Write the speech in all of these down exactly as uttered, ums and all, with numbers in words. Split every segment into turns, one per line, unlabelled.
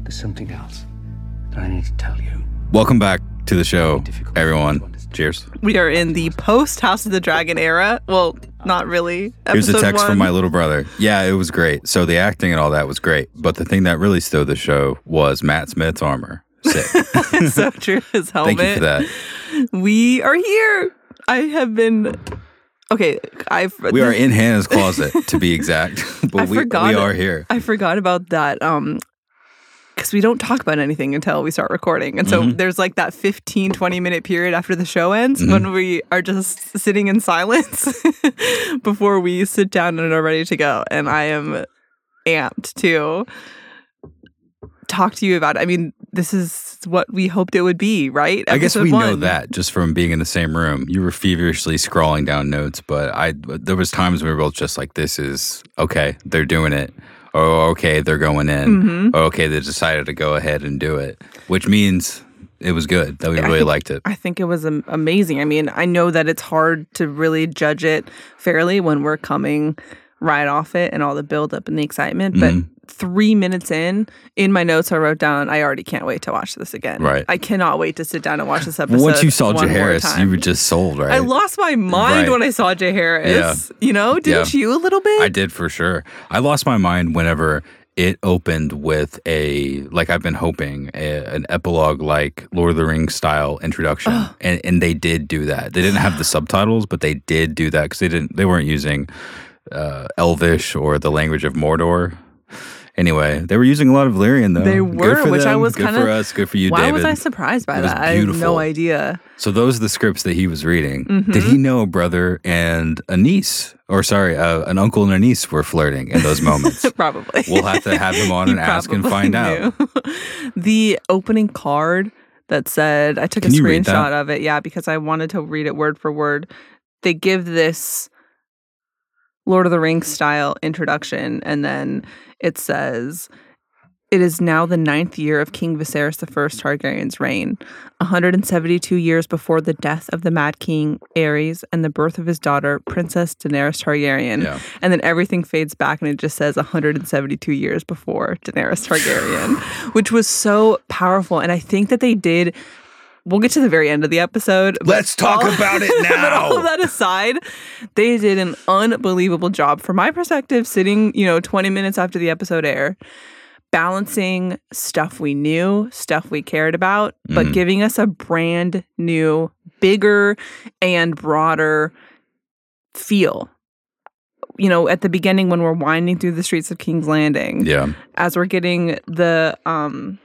There's something else that I need to tell you.
Welcome back to the show, everyone. Cheers.
We are in the post House of the Dragon era. Well, not really.
Here's a text
one.
from my little brother. Yeah, it was great. So the acting and all that was great. But the thing that really stole the show was Matt Smith's armor. Sick.
So true. His helmet.
Thank you for that.
We are here. I have been... Okay, I've...
We are in Hannah's closet, to be exact. But
I
we,
forgot,
we are here.
I forgot about that. Um, because we don't talk about anything until we start recording. And so
Mm-hmm.
there's like that fifteen, twenty minute period after the show ends
Mm-hmm.
when we are just sitting in silence before we sit down and are ready to go. And I am amped to talk to you about it. I mean, this is what we hoped it would be, right?
I guess
Episode
we
one.
know that just from being in the same room. You were feverishly scrawling down notes, but I there was times we were both just like, this is, okay, they're doing it. Oh, okay, they're going in.
Mm-hmm.
Oh, okay, they decided to go ahead and do it, which means it was good, that we
I
really
think-
liked it.
I think it was am- amazing. I mean, I know that it's hard to really judge it fairly when we're coming right off it and all the buildup and the excitement. But
Mhm.
three minutes in, in my notes, I wrote down, I already can't wait to watch this again.
Right.
I cannot wait to sit down and watch this episode.
Once you saw
one more
Jaehaerys,
time.
you were just sold, right?
I lost my mind
Right.
when I saw Jaehaerys. You know, didn't
Yeah.
you a little bit?
I did for sure. I lost my mind whenever it opened with a, like I've been hoping, a, an epilogue like Lord of the Rings style introduction, and and they did do that. They didn't have the subtitles, but they did do that because they didn't. They weren't using uh, Elvish or the language of Mordor. Anyway, they were using a lot of Valyrian though.
They
Good
were,
for
which I
them.
was
good
kind of.
for us. Good for you,
Why
David.
was I surprised by
It was
that? I have
beautiful.
no idea.
So those are the scripts that he was reading.
Mm-hmm.
Did he know a brother and a niece, or sorry, uh, an uncle and a niece were flirting in those moments?
Probably.
We'll have to have him on
He
and ask and
probably
find out.
knew. The opening card that said, I took
Can
a
you read
screenshot
that?
of it, yeah, because I wanted to read it word for word. They give this Lord of the Rings style introduction, and then it says, it is now the ninth year of King Viserys the First Targaryen's reign, one hundred seventy-two years before the death of the Mad King Aerys and the birth of his daughter, Princess Daenerys Targaryen.
Yeah.
And then everything fades back and it just says one hundred seventy-two years before Daenerys Targaryen, which was so powerful. And I think that they did... We'll get to the very end of the episode. but
Let's talk
all-
about it
But all
now.
that aside, they did an unbelievable job, from my perspective, sitting, you know, twenty minutes after the episode aired, balancing stuff we knew, stuff we cared about, but
Mhm.
giving us a brand new, bigger and broader feel. You know, at the beginning when we're winding through the streets of King's Landing,
Yeah.
as we're getting the um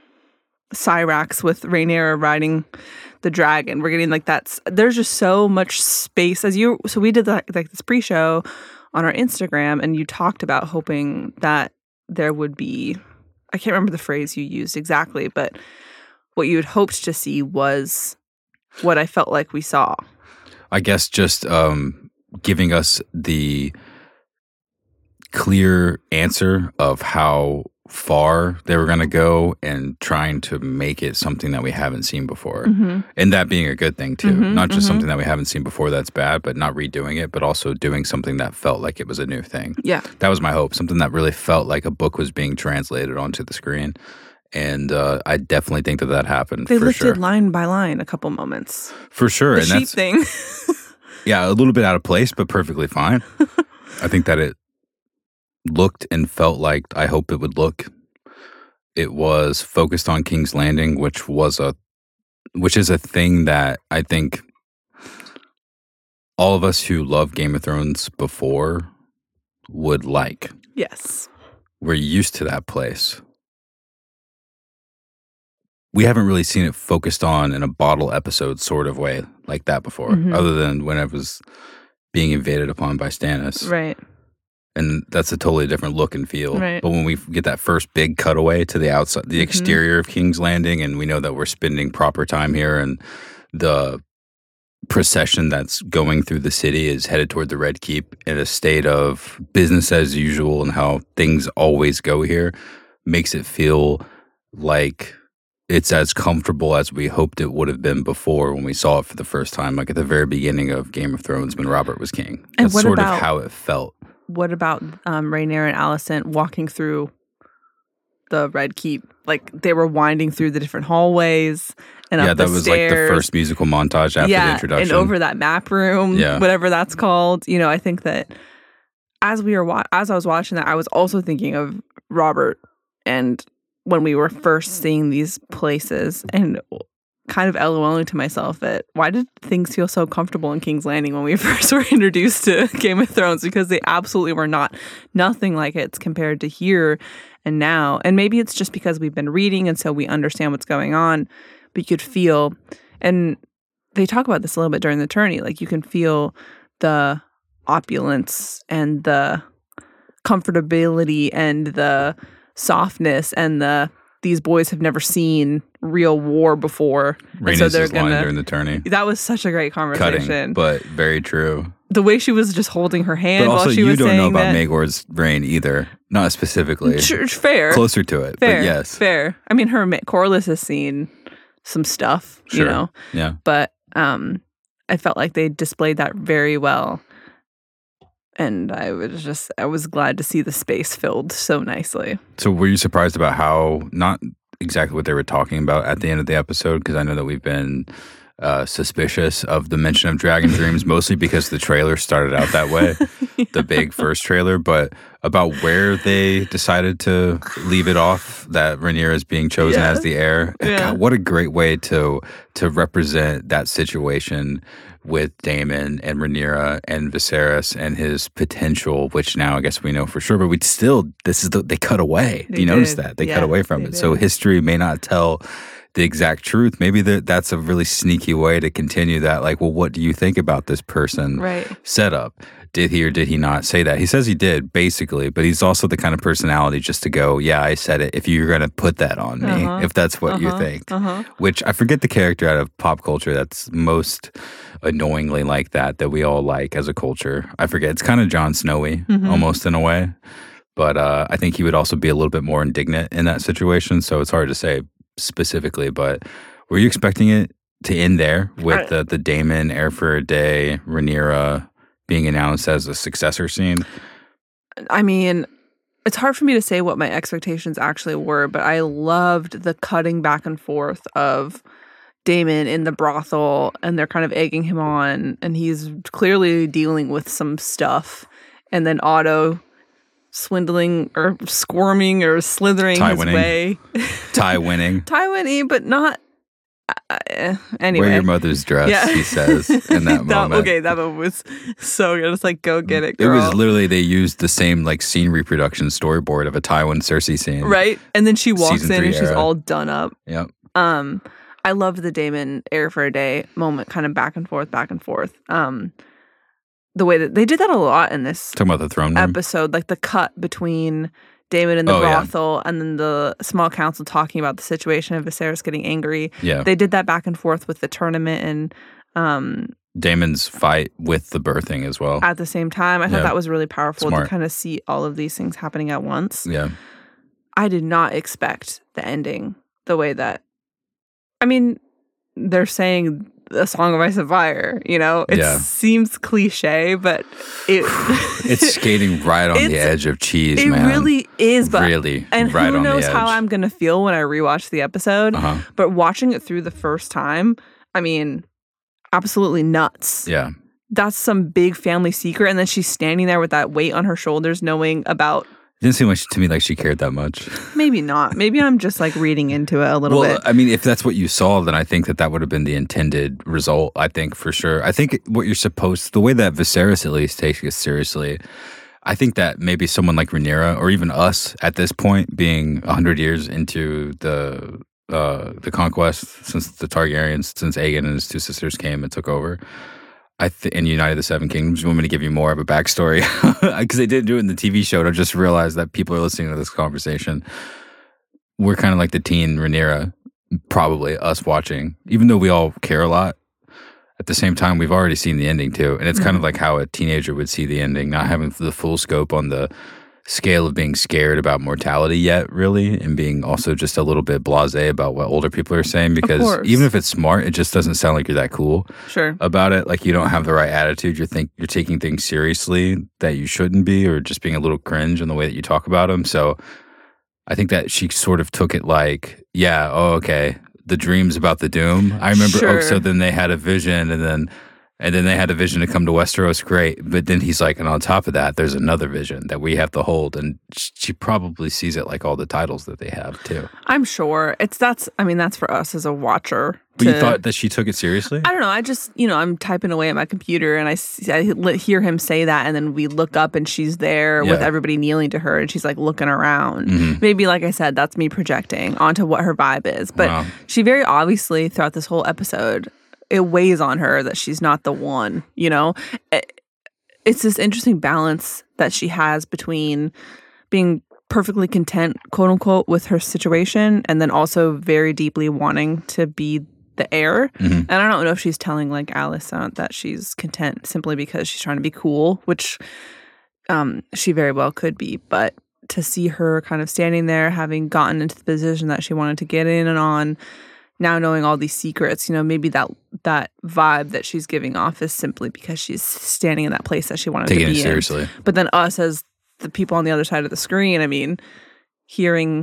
Cyrax with Rhaenyra riding the dragon, we're getting like that's there's just so much space as you so we did like, like this pre-show on our Instagram, and you talked about hoping that there would be, I can't remember the phrase you used exactly, but what you had hoped to see was what I felt like we saw.
I guess just um, giving us the clear answer of how far they were going to go and trying to make it something that we haven't seen before.
Mm-hmm.
And that being a good thing too.
Mhm,
Not just
mhm.
something that we haven't seen before that's bad, but not redoing it, but also doing something that felt like it was a new thing.
Yeah.
That was my hope. Something that really felt like a book was being translated onto the screen. And uh, I definitely think that that happened
They
for
lifted
sure.
line by line a couple moments.
For sure.
The
and
sheep
that's
thing.
yeah, a little bit out of place, but perfectly fine. I think that it looked and felt like I hope it would look. It was focused on King's Landing, which was a, which is a thing that I think all of us who love Game of Thrones before would like.
Yes.
We're used to that place. We haven't really seen it focused on in a bottle episode sort of way like that before,
Mhm.
other than when it was being invaded upon by Stannis.
Right.
And that's a totally different look and feel.
Right.
But when we get that first big cutaway to the outside, the
Mhm.
exterior of King's Landing, and we know that we're spending proper time here, and the procession that's going through the city is headed toward the Red Keep in a state of business as usual and how things always go here, makes it feel like it's as comfortable as we hoped it would have been before when we saw it for the first time, like at the very beginning of Game of Thrones when Robert was king.
And
That's
what
sort
about-
of how it felt.
What about um, Rhaenyra and Alicent walking through the Red Keep. Like they were winding through the different hallways and
yeah,
up the
that was
stairs.
like the first musical montage after
yeah,
the introduction.
And over that map room,
Yeah.
whatever that's called. You know, I think that as we were wa- as I was watching that, I was also thinking of Robert and when we were first seeing these places and kind of LOLing to myself that why did things feel so comfortable in King's Landing when we first were introduced to Game of Thrones? Because they absolutely were not. Nothing like it's compared to here and now. And maybe it's just because we've been reading and so we understand what's going on. But you could feel, and they talk about this a little bit during the tourney, like you can feel the opulence and the comfortability and the softness and the these boys have never seen real war before.
Rhaenys
so they're
is line
gonna
during the tourney.
That was such a great conversation.
Cutting, but very true.
The way she was just holding her hand
But also,
while she
you
was
don't
saying
know about
that.
Maegor's reign either. Not specifically.
Sure, fair.
Closer to it,
fair,
but yes.
Fair. I mean, her Corlys has seen some stuff,
Sure.
you know.
Yeah.
But um, I felt like they displayed that very well. And I was just, I was glad to see the space filled so nicely.
So were you surprised about how, not exactly what they were talking about at the end of the episode? Because I know that we've been uh, suspicious of the mention of Dragon Dreams, mostly because the trailer started out that way, yeah. the big first trailer, but about where they decided to leave it off, that Rhaenyra is being chosen
yeah.
as the heir.
Yeah.
God, what a great way to to represent that situation with Daemon and Rhaenyra and Viserys and his potential, which now I guess we know for sure, but we still, this is the, they cut away.
They
Do you
did.
notice that? They
yeah,
cut away from it.
did.
So history may not tell the exact truth. Maybe that that's a really sneaky way to continue that. Like, well, what do you think about this person
right.
setup? Did he or did he not say that? He says he did, basically, but he's also the kind of personality just to go, yeah, I said it, if you're going to put that on me,
uh-huh.
if that's what
uh-huh.
you think.
Uh-huh.
Which I forget the character out of pop culture that's most annoyingly like that, that we all like as a culture. I forget. It's kind of Jon Snowy,
mm-hmm.
almost in a way. But uh, I think he would also be a little bit more indignant in that situation, so it's hard to say specifically. But were you expecting it to end there with
I,
the, the Daemon, Heir for a Day, Rhaenyra being announced as a successor scene?
I mean, it's hard for me to say what my expectations actually were, but I loved the cutting back and forth of Daemon in the brothel, and they're kind of egging him on, and he's clearly dealing with some stuff. And then Otto swindling or squirming or slithering
Tie
his
winning.
way.
Tie winning.
Tie winning, but not... Uh, anyway.
Wear your mother's dress,
yeah.
he says in that,
that
moment.
Okay, that moment was so good. It's like, go get it,
It
girl.
was literally, they used the same like scene reproduction storyboard of a Tywin Cersei scene.
Right? And then she walks
Season
in and
three
she's
era.
all done up.
Yep.
Um, I loved the Daemon Heir for a Day moment, kind of back and forth, back and forth. Um, the way that they did that a lot in this
Talking about the throne room.
episode, like the cut between Daemon in the
Oh, yeah.
brothel and then the small council talking about the situation of Viserys getting angry.
Yeah.
They did that back and forth with the tournament and um,
Daemon's fight with the birthing as well.
at the same time. I thought
Yeah.
that was really powerful
Smart.
to kind of see all of these things happening at once.
Yeah.
I did not expect the ending the way that, I mean, they're saying a Song of Ice and Fire, you know? It
Yeah.
seems cliche, but it...
It's skating right on the
It's-
edge of cheese,
it
man.
really is, but...
really
And
right
who
on
knows
the edge.
how I'm going to feel when I rewatch the episode,
Uh-huh.
but watching it through the first time, I mean, absolutely nuts.
Yeah.
That's some big family secret, and then she's standing there with that weight on her shoulders knowing about...
It didn't seem like to me like she cared that much.
Maybe not. Maybe I'm just like reading into it a little
Well,
bit.
I mean, if that's what you saw, then I think that that would have been the intended result, I think, for sure. I think what you're supposed, the way that Viserys at least takes it seriously, I think that maybe someone like Rhaenyra, or even us at this point, being one hundred years into the uh, the conquest, since the Targaryens, since Aegon and his two sisters came and took over, I th- and united the Seven Kingdoms. You want me to give you more of a backstory? Because they didn't do it in the T V show. And I just realized that people are listening to this conversation. We're kind of like the teen Rhaenyra, probably us watching, even though we all care a lot. At the same time, we've already seen the ending too. And it's
Mm-hmm.
kind of like how a teenager would see the ending, not having the full scope on the scale of being scared about mortality yet, really, and being also just a little bit blasé about what older people are saying. Because
course.
even if it's smart, it just doesn't sound like you're that cool
Sure.
about it. Like you don't have the right attitude. You think you're taking things seriously that you shouldn't be, or just being a little cringe in the way that you talk about them. So I think that she sort of took it like, yeah, oh, okay, the dream's about the doom. I remember,
Sure.
oh, so then they had a vision, and then and then they had a vision to come to Westeros, great. But then he's like, and on top of that, there's another vision that we have to hold, and she probably sees it like all the titles that they have, too.
I'm sure. It's that's, I mean, that's for us as a watcher.
But you
to-
thought that she took it seriously?
I don't know. I just, you know, I'm typing away at my computer and I, see, I li- hear him say that. And then we look up and she's there with
Yeah.
everybody kneeling to her and she's like looking around.
Mhm.
Maybe, like I said, that's me projecting onto what her vibe is. But
Wow.
she very obviously, throughout this whole episode, it weighs on her that she's not the one, you know? It- it's this interesting balance that she has between being perfectly content, quote unquote, with her situation and then also very deeply wanting to be the heir.
Mhm.
And I don't know if she's telling like Alicent that she's content simply because she's trying to be cool, which um, she very well could be. But to see her kind of standing there, having gotten into the position that she wanted to get in and on, now knowing all these secrets, you know, maybe that that vibe that she's giving off is simply because she's standing in that place that she wanted
Taking
to
it
be
seriously.
in. But then us as the people on the other side of the screen, I mean, hearing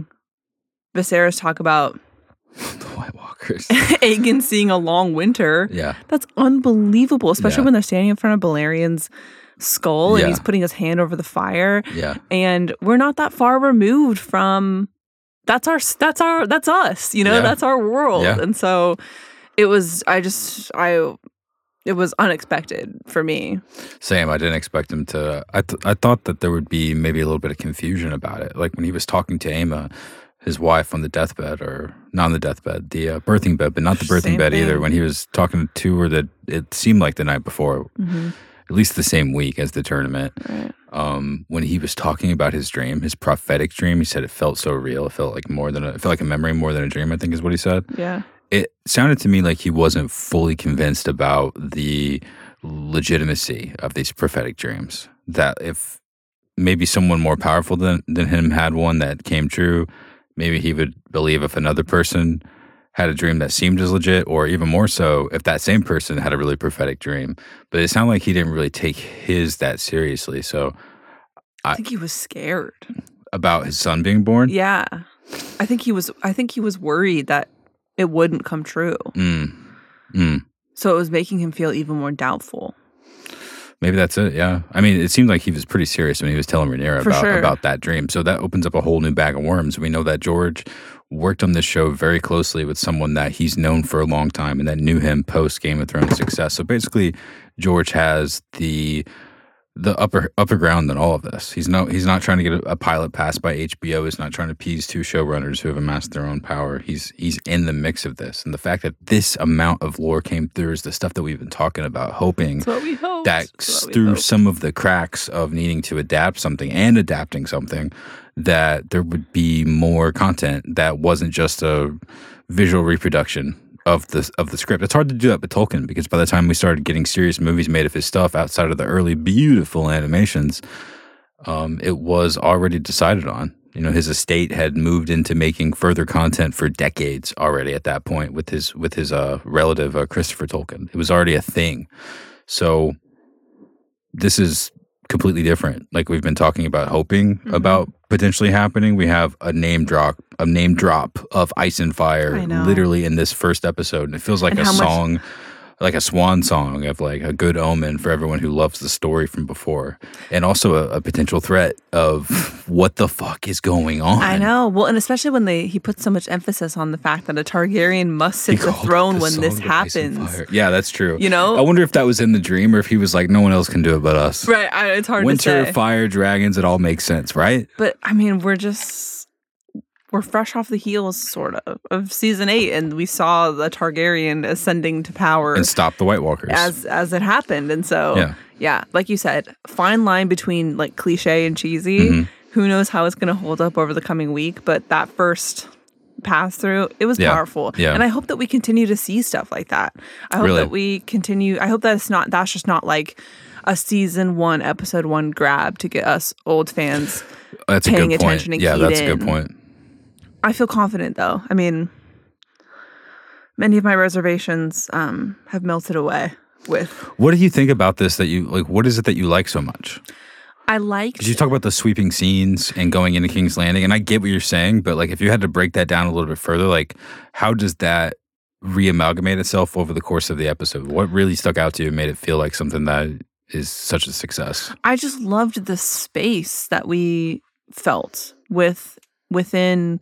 Viserys talk about
The White Walkers.
Aegon seeing a long winter.
Yeah.
That's unbelievable, especially
Yeah.
when they're standing in front of Balerian's skull
Yeah.
and he's putting his hand over the fire.
Yeah.
And we're not that far removed from that's our that's our that's us, you know,
Yeah.
that's our world.
Yeah.
And so it was I just I it was unexpected for me.
Same. I didn't expect him to. I th- I thought that there would be maybe a little bit of confusion about it. Like when he was talking to Aemma, his wife, on the deathbed, or not on the deathbed, the uh, birthing bed, but not the birthing
Same
bed either.
thing.
When he was talking to her, that it seemed like the night before,
Mm-hmm.
at least the same week as the tournament.
Right.
Um, when he was talking about his dream, his prophetic dream, he said it felt so real. It felt like more than a, it felt like a memory more than a dream, I think is what he said.
Yeah.
It sounded to me like he wasn't fully convinced about the legitimacy of these prophetic dreams. That if maybe someone more powerful than, than him had one that came true, maybe he would believe if another person had a dream that seemed as legit, or even more so, if that same person had a really prophetic dream. But it sounded like he didn't really take his that seriously. So
I think he was scared.
about his son being born?
Yeah. I think he was I think he was worried that it wouldn't come true.
Mm. Mm.
So it was making him feel even more doubtful.
Maybe that's it, yeah. I mean, it seemed like he was pretty serious when he was telling Rhaenyra
For
about,
sure.
about that dream. So that opens up a whole new bag of worms. We know that George worked on this show very closely with someone that he's known for a long time and that knew him post Game of Thrones success. So basically, George has the the upper upper ground in all of this. He's no he's not trying to get a, a pilot passed by H B O. He's not trying to appease two showrunners who have amassed their own power. He's he's in the mix of this. And the fact that this amount of lore came through is the stuff that we've been talking about, hoping
That's what we hoped.
that
That's what we
through
hoped.
some of the cracks of needing to adapt something and adapting something, that there would be more content that wasn't just a visual reproduction of the of the script. It's hard to do that with Tolkien because by the time we started getting serious movies made of his stuff outside of the early beautiful animations, um, it was already decided on. You know, his estate had moved into making further content for decades already at that point with his with his uh, relative uh, Christopher Tolkien. It was already a thing. So this is completely different. Like we've been talking about hoping
Mm-hmm.
about potentially happening. We have a name drop, a name drop of Ice and
I
Fire
know.
literally in this first episode. And it feels like
And
a
how much-
song, like a swan song of like a good omen for everyone who loves the story from before. And also a, a potential threat of what the fuck is going on.
I know. Well, and especially when they he puts so much emphasis on the fact that a Targaryen must sit
He
the
called it
throne
the
when
song
this
of Ice and
happens.
Fire. Yeah, that's true.
You know?
I wonder if that was in the dream or if he was like, no one else can do it but us.
Right. I, it's hard
Winter,
to say.
fire, dragons, it all makes sense, right?
But I mean, we're just we're fresh off the heels, sort of, of season eight, and we saw the Targaryen ascending to power
And stop the White Walkers.
as as it happened. And so,
Yeah.
yeah, like you said, fine line between like cliche and cheesy.
Mhm.
Who knows how it's going to hold up over the coming week? But that first pass through, it was
Yeah.
powerful.
Yeah.
And I hope that we continue to see stuff like that. I hope
Really.
that we continue. I hope that it's not. That's just not like a season one, episode one grab to get us old fans.
That's a
paying
good point.
attention and
Yeah,
keyed
that's a good
in.
point.
I feel confident though. I mean, many of my reservations um, have melted away with.
What do you think about this that you like? What is it that you like so much?
I liked.
Because you talk about the sweeping scenes and going into King's Landing, and I get what you're saying, but like if you had to break that down a little bit further, like how does that reamalgamate itself over the course of the episode? What really stuck out to you and made it feel like something that is such a success?
I just loved the space that we felt with within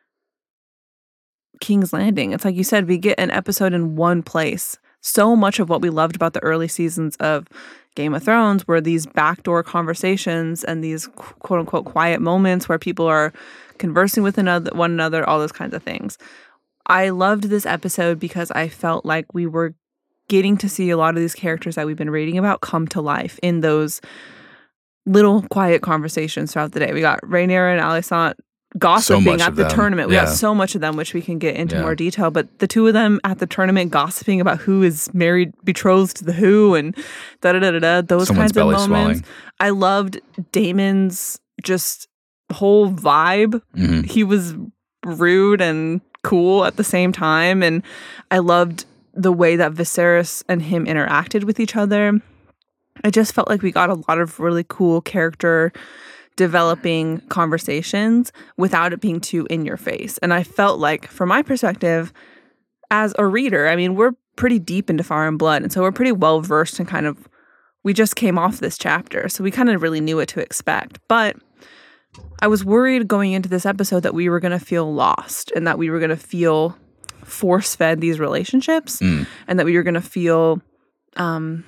King's Landing. It's like you said, we get an episode in one place. So much of what we loved about the early seasons of Game of Thrones were these backdoor conversations and these quote unquote quiet moments where people are conversing with another, one another, all those kinds of things. I loved this episode because I felt like we were getting to see a lot of these characters that we've been reading about come to life in those little quiet conversations throughout the day. We got Rhaenyra and Alicent gossiping
so
at the
them.
tournament. We
yeah.
got so much of them, which we can get into
yeah.
more detail. But the two of them at the tournament gossiping about who is married, betrothed to the who, and da da da da da. Those
Someone's
kinds of moments.
Swelling.
I loved Daemon's just whole vibe.
Mm-hmm.
He was rude and cool at the same time, and I loved the way that Viserys and him interacted with each other. I just felt like we got a lot of really cool character developing conversations without it being too in your face. And I felt like, from my perspective, as a reader, I mean, we're pretty deep into Fire and Blood, and so we're pretty well versed in kind of, we just came off this chapter, so we kind of really knew what to expect. But I was worried going into this episode that we were going to feel lost and that we were going to feel force-fed these relationships
mm.
and that we were going to feel um,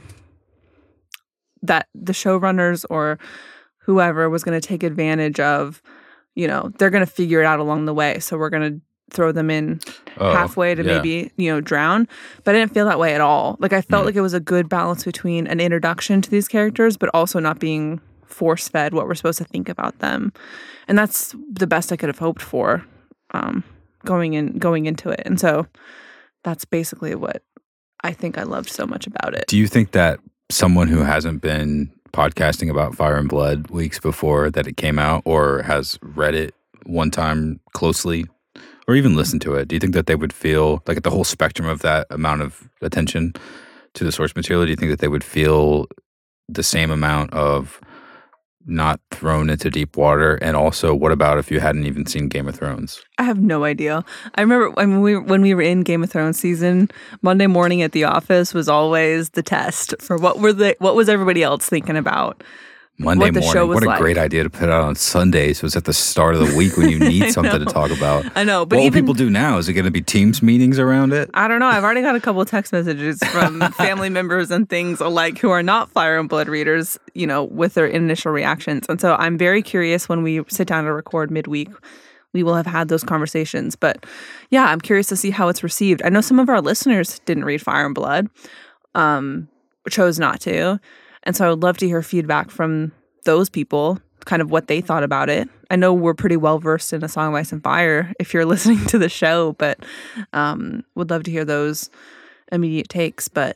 that the showrunners or whoever was going to take advantage of, you know, they're going to figure it out along the way. So we're going to throw them in
oh,
halfway to
yeah.
maybe, you know, drown. But I didn't feel that way at all. Like, I felt mm. like it was a good balance between an introduction to these characters, but also not being force-fed what we're supposed to think about them. And that's the best I could have hoped for um, going in, going into it. And so that's basically what I think I loved so much about it.
Do you think that someone who hasn't been podcasting about Fire and Blood weeks before that it came out, or has read it one time closely, or even listened to it, do you think that they would feel like, at the whole spectrum of that amount of attention to the source material, do you think that they would feel the same amount of not thrown into deep water? And also, what about if you hadn't even seen Game of Thrones?
I have no idea. I remember when we when we were in Game of Thrones season, Monday morning at the office was always the test for what were the what was everybody else thinking about.
Monday
what the
morning.
Show was
what a
like.
Great idea to put out on Sundays. So it's at the start of the week when you need something to talk about.
I know, but
what
even,
will people do now? Is it going to be Teams meetings around it?
I don't know. I've already got a couple of text messages from family members and things alike who are not Fire and Blood readers, you know, with their initial reactions. And so I'm very curious when we sit down to record midweek. We will have had those conversations. But yeah, I'm curious to see how it's received. I know some of our listeners didn't read Fire and Blood, um, chose not to. And so I would love to hear feedback from those people, kind of what they thought about it. I know we're pretty well versed in A Song of Ice and Fire if you're listening to the show, but um, would love to hear those immediate takes. But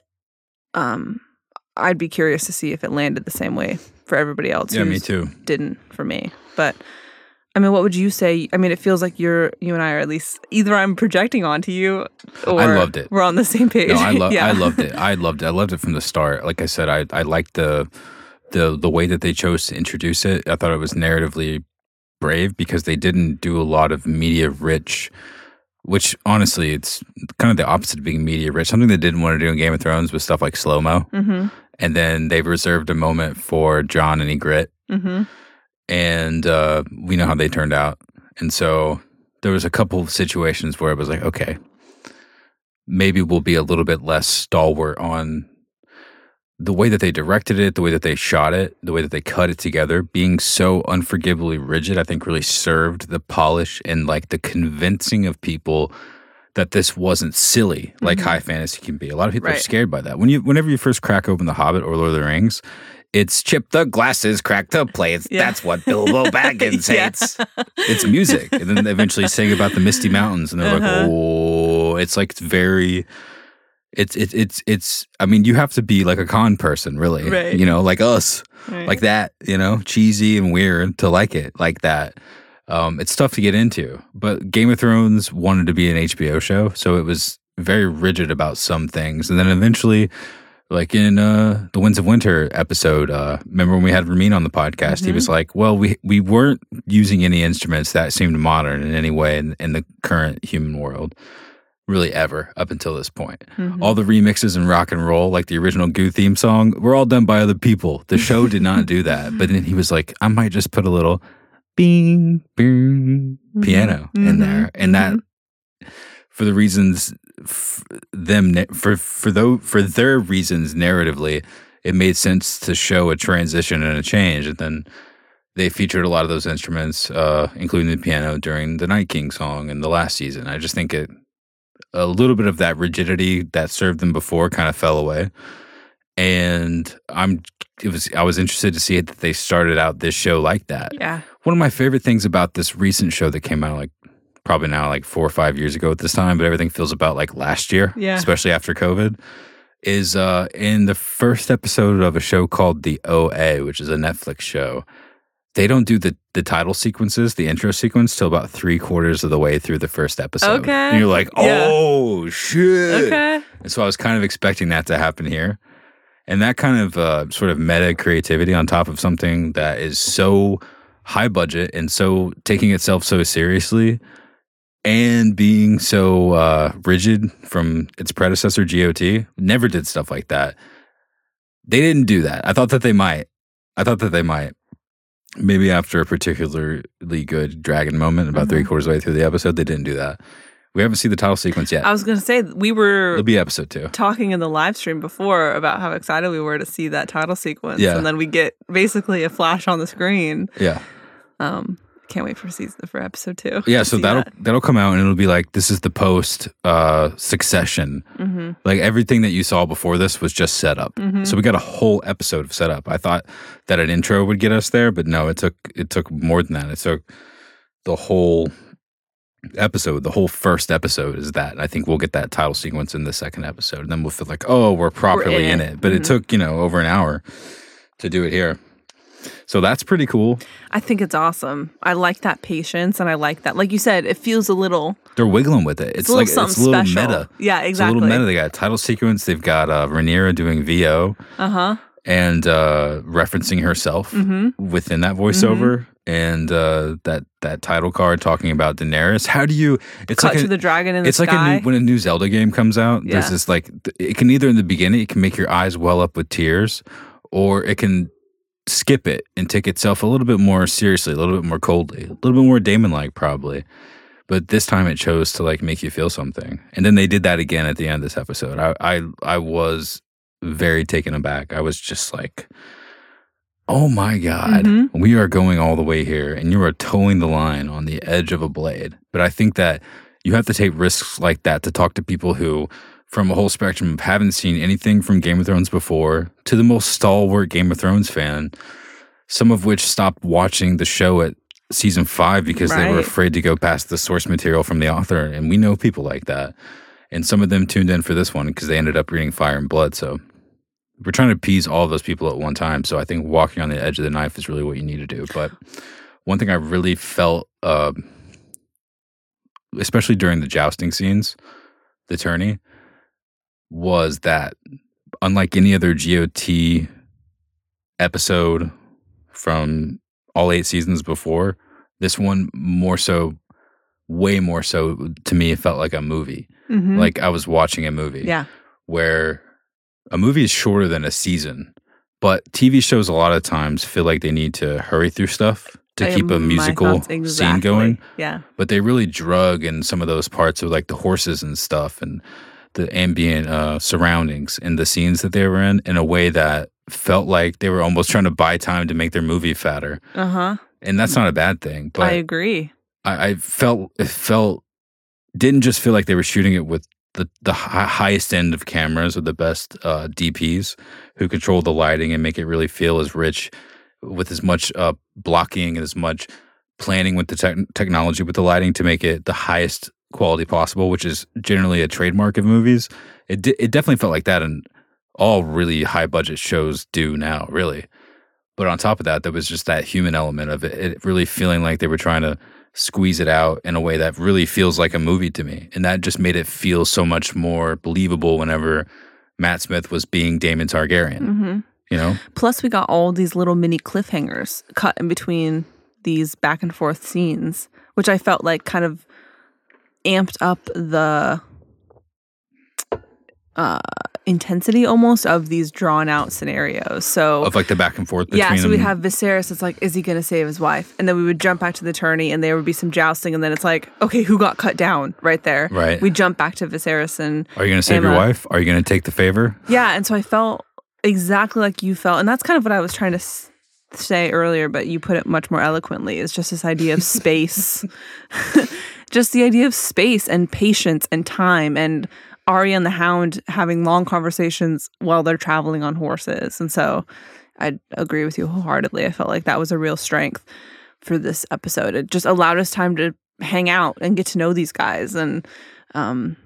um, I'd be curious to see if it landed the same way for everybody else.
Yeah, me too.
Didn't for me. But I mean, what would you say? I mean, it feels like you're, you and I are at least, either I'm projecting onto you or
I loved it.
We're on the same page.
No, I, lo-
yeah.
I loved it. I loved it. I loved it from the start. Like I said, I I liked the the the way that they chose to introduce it. I thought it was narratively brave because they didn't do a lot of media rich, which honestly, it's kind of the opposite of being media rich. Something they didn't want to do in Game of Thrones was stuff like slow-mo.
Mm-hmm.
And then they've reserved a moment for Jon and Ygritte.
Mm-hmm.
And uh, we know how they turned out. And so there was a couple of situations where it was like, okay, maybe we'll be a little bit less stalwart on the way that they directed it, the way that they shot it, the way that they cut it together. Being so unforgivably rigid, I think really served the polish and like the convincing of people that this wasn't silly like mm-hmm. high fantasy can be. A lot of people
right.
are scared by that. When you, whenever you first crack open The Hobbit or Lord of the Rings, it's chip the glasses, crack the plates. Yeah. That's what Bilbo Baggins
yeah.
hates. It's music. And then they eventually sing about the Misty Mountains, and they're uh-huh. like, oh, it's like it's very... It's it's it's it's. I mean, you have to be like a con person, really.
Right.
You know, like us,
right.
like that. You know, cheesy and weird to like it like that. Um, it's tough to get into. But Game of Thrones wanted to be an H B O show, so it was very rigid about some things. And then eventually, Like in uh, the Winds of Winter episode, uh, remember when we had Ramin on the podcast?
Mm-hmm.
He was like, well, we we weren't using any instruments that seemed modern in any way in, in the current human world, really ever, up until this point.
Mm-hmm.
All the remixes and rock and roll, like the original Goo theme song, were all done by other people. The show did not do that. But then he was like, I might just put a little bing, bing, piano
mm-hmm.
in there. And
mm-hmm.
that, for the reasons... F- them for for though for their reasons narratively, it made sense to show a transition and a change, and then they featured a lot of those instruments, uh, including the piano, during the Night King song in the last season. I just think it a little bit of that rigidity that served them before kind of fell away, and I'm it was I was interested to see it that they started out this show like that.
Yeah,
one of my favorite things about this recent show that came out like. Probably now like four or five years ago at this time, but everything feels about like last year,
yeah.
especially after COVID, is uh, in the first episode of a show called The O A, which is a Netflix show. They don't do the, the title sequences, the intro sequence, till about three quarters of the way through the first episode.
Okay.
And you're like, oh, yeah. shit.
Okay.
And so I was kind of expecting that to happen here. And that kind of uh, sort of meta creativity on top of something that is so high budget and so taking itself so seriously and being so uh, rigid from its predecessor, G O T, never did stuff like that. They didn't do that. I thought that they might. I thought that they might. Maybe after a particularly good dragon moment, about mm-hmm. three quarters of the way through the episode, they didn't do that. We haven't seen the title sequence yet.
I was going to say, we were
It'll be episode two.
Talking in the live stream before about how excited we were to see that title sequence.
Yeah.
And then we get basically a flash on the screen.
Yeah.
Um. Can't wait for season for episode two.
Yeah, so that'll
that.
that'll come out and it'll be like this is the post uh, Succession.
Mm-hmm.
Like everything that you saw before this was just set up.
Mm-hmm.
So we got a whole episode of setup. I thought that an intro would get us there, but no, it took it took more than that. It took the whole episode. The whole first episode is that. I think we'll get that title sequence in the second episode, and then we'll feel like, oh, we're properly
we're in,
in
it.
it. But mm-hmm. it took you know over an hour to do it here. So that's pretty cool.
I think it's awesome. I like that patience, and I like that. Like you said, it feels a little...
They're wiggling with it. It's,
it's a little
like it's a little
special.
meta.
Yeah, exactly.
It's a little meta. They got a title sequence. They've got uh, Rhaenyra doing V O.
Uh-huh.
And uh, referencing herself
mm-hmm.
within that voiceover. Mm-hmm. And uh, that, that title card talking about Daenerys. How do you... It's
Cut
like a,
to the dragon in the
it's
sky.
It's like a new, when a new Zelda game comes out.
Yeah.
There's this like... It can either in the beginning, it can make your eyes well up with tears. Or it can... skip it and take itself a little bit more seriously, a little bit more coldly, a little bit more Damon-like probably. But this time it chose to like make you feel something. And then they did that again at the end of this episode. I I, I was very taken aback. I was just like, oh my God, mm-hmm. we are going all the way here and you are towing the line on the edge of a blade. But I think that you have to take risks like that to talk to people who from a whole spectrum of haven't seen anything from Game of Thrones before to the most stalwart Game of Thrones fan, some of which stopped watching the show at season five because right. they were afraid to go past the source material from the author. And we know people like that. And some of them tuned in for this one because they ended up reading Fire and Blood. So we're trying to appease all of those people at one time. So I think walking on the edge of the knife is really what you need to do. But one thing I really felt, uh, especially during the jousting scenes, the tourney, was that unlike any other G O T episode from all eight seasons before, this one more so, way more so to me, it felt like a movie. Mm-hmm. Like I was watching a movie.
Yeah.
Where a movie is shorter than a season, but T V shows a lot of times feel like they need to hurry through stuff to keep a musical
exactly.
scene going.
Yeah.
But they really drug in some of those parts of like the horses and stuff and the ambient uh, surroundings in the scenes that they were in in a way that felt like they were almost trying to buy time to make their movie fatter.
Uh-huh.
And that's not a bad thing. But
I agree.
I, I felt, it felt, didn't just feel like they were shooting it with the, the hi- highest end of cameras with the best uh, D Ps who control the lighting and make it really feel as rich with as much uh, blocking and as much planning with the te- technology with the lighting to make it the highest quality possible, which is generally a trademark of movies. It di- it definitely felt like that, and all really high budget shows do now, really. But on top of that, there was just that human element of it, it really feeling like they were trying to squeeze it out in a way that really feels like a movie to me, and that just made it feel so much more believable whenever Matt Smith was being Daemon Targaryen.
Mm-hmm.
You know?
Plus, we got all these little mini cliffhangers cut in between these back and forth scenes, which I felt like kind of amped up the uh, intensity almost of these drawn out scenarios. So
Of like the back and forth between
yeah, so
them.
we'd have Viserys, it's like, is he going to save his wife? And then we would jump back to the tourney and there would be some jousting and then it's like, okay, who got cut down right there?
Right.
We jump back to Viserys and
Are you going to save your
Aemma.
wife? Are you going to take the favor?
Yeah, and so I felt exactly like you felt. And that's kind of what I was trying to s- say earlier, but you put it much more eloquently. It's just this idea of space. Just the idea of space and patience and time and Arya and the Hound having long conversations while they're traveling on horses. And so I agree with you wholeheartedly. I felt like that was a real strength for this episode. It just allowed us time to hang out and get to know these guys and um,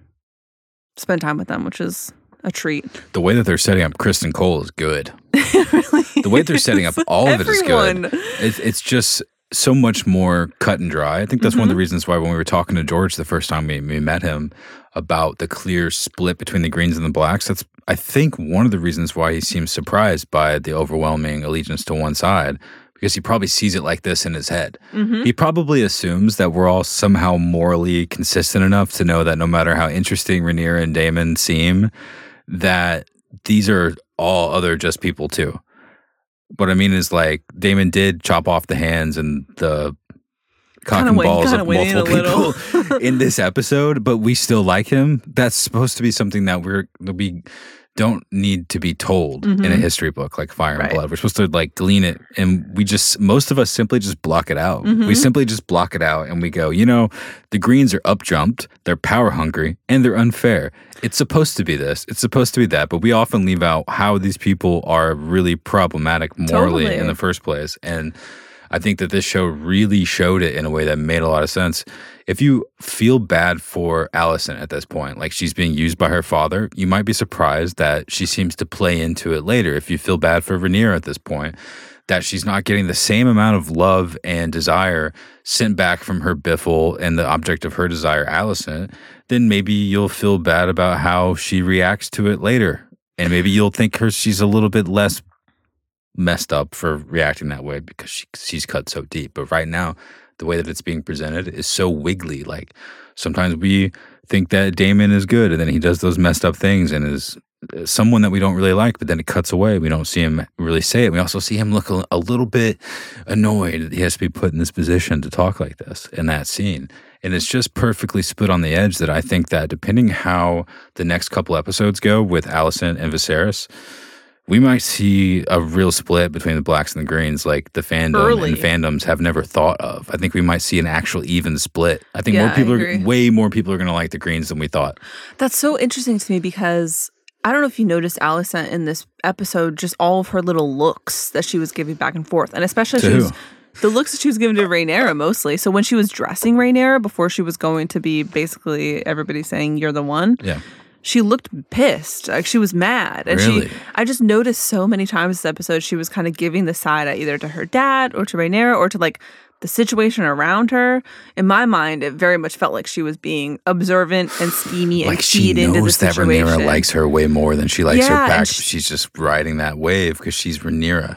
spend time with them, which is a treat.
The way that they're setting up Kristen Cole is good.
Really
The way they're setting up
is.
all of it is
Everyone.
good. It's, it's just so much more cut and dry. I think that's
Mm-hmm.
one of the reasons why when we were talking to George the first time we, we met him about the clear split between the greens and the blacks, that's, I think, one of the reasons why he seems surprised by the overwhelming allegiance to one side, because he probably sees it like this in his head.
Mm-hmm.
He probably assumes that we're all somehow morally consistent enough to know that no matter how interesting Rhaenyra and Daemon seem, that these are all other just people too. What I mean is, like, Daemon did chop off the hands and the cock
Kinda
and
wait-
balls
kinda
of
waiting
multiple
a little.
people in this episode, but we still like him. That's supposed to be something that we're that we don't need to be told in a
Mhm.
history book like Fire and
Right.
Blood. We're supposed to like glean it, and we just most of us simply just block it out. We
Mhm.
simply just block it out, and we go, you know, the Greens are up jumped, they're power hungry, and they're unfair. It's supposed to be this, it's supposed to be that, but we often leave out how these people are really problematic morally
Totally.
in the first place. And I think that this show really showed it in a way that made a lot of sense. If you feel bad for Alicent at this point, like she's being used by her father, you might be surprised that she seems to play into it later. If you feel bad for Rhaenyra at this point, that she's not getting the same amount of love and desire sent back from her Biffle and the object of her desire, Alicent, then maybe you'll feel bad about how she reacts to it later. And maybe you'll think her she's a little bit less messed up for reacting that way because she, she's cut so deep. But right now, the way that it's being presented is so wiggly. Like sometimes we think that Daemon is good and then he does those messed up things and is someone that we don't really like, but then it cuts away. We don't see him really say it. We also see him look a, a little bit annoyed that he has to be put in this position to talk like this in that scene. And it's just perfectly split on the edge that I think that depending how the next couple episodes go with Alicent and Viserys, we might see a real split between the blacks and the greens like the fandom
Early.
and fandoms have never thought of. I think we might see an actual even split. I think
Yeah,
more people
I
are,
agree.
way more people are going to like the greens than we thought.
That's so interesting to me because I don't know if you noticed Alicent in this episode, just all of her little looks that she was giving back and forth. And especially
To
she
who?
was, the looks that she was giving to Rhaenyra mostly. So when she was dressing Rhaenyra before she was going to be basically everybody saying you're the one,
Yeah.
she looked pissed. Like she was mad. And
Really?
she I just noticed so many times this episode she was kind of giving the side eye either to her dad or to Rhaenyra or to like the situation around her. In my mind, it very much felt like she was being observant and schemy and
Like she
keyed into the
knows that
situation.
Rhaenyra likes her way more than she likes
Yeah,
her
and
back.
she-
She's just riding that wave because she's Rhaenyra.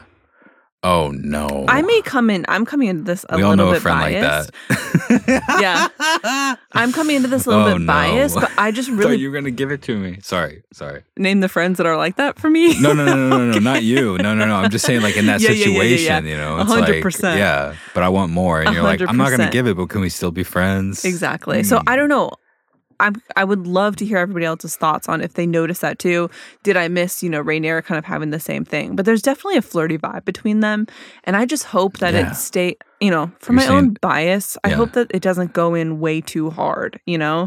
Oh no!
I may come in. I'm coming into this a
we all
little
know a
bit
friend
biased.
like that.
Yeah, I'm coming into this a little
Oh,
bit
no.
biased, but I just
I thought
really
you were gonna give it to me. Sorry, sorry.
name the friends that are like that for me.
No, no, no, no, no, no, not you. No, no, no. I'm just saying, like in that
Yeah, yeah, yeah, yeah,
situation,
yeah.
you know,
A
it's
hundred
like,
percent.
yeah. But I want more, and
A
you're like,
hundred
I'm not gonna
percent.
give it, but can we still be friends?
Exactly. So
Hmm.
I don't know. I'm, I would love to hear everybody else's thoughts on if they notice that too. Did I miss, you know, Rhaenyra kind of having the same thing? But there's definitely a flirty vibe between them. And I just hope that
Yeah.
it stay, you know, from
You're
my own
saying-
bias, I
Yeah.
hope that it doesn't go in way too hard, you know?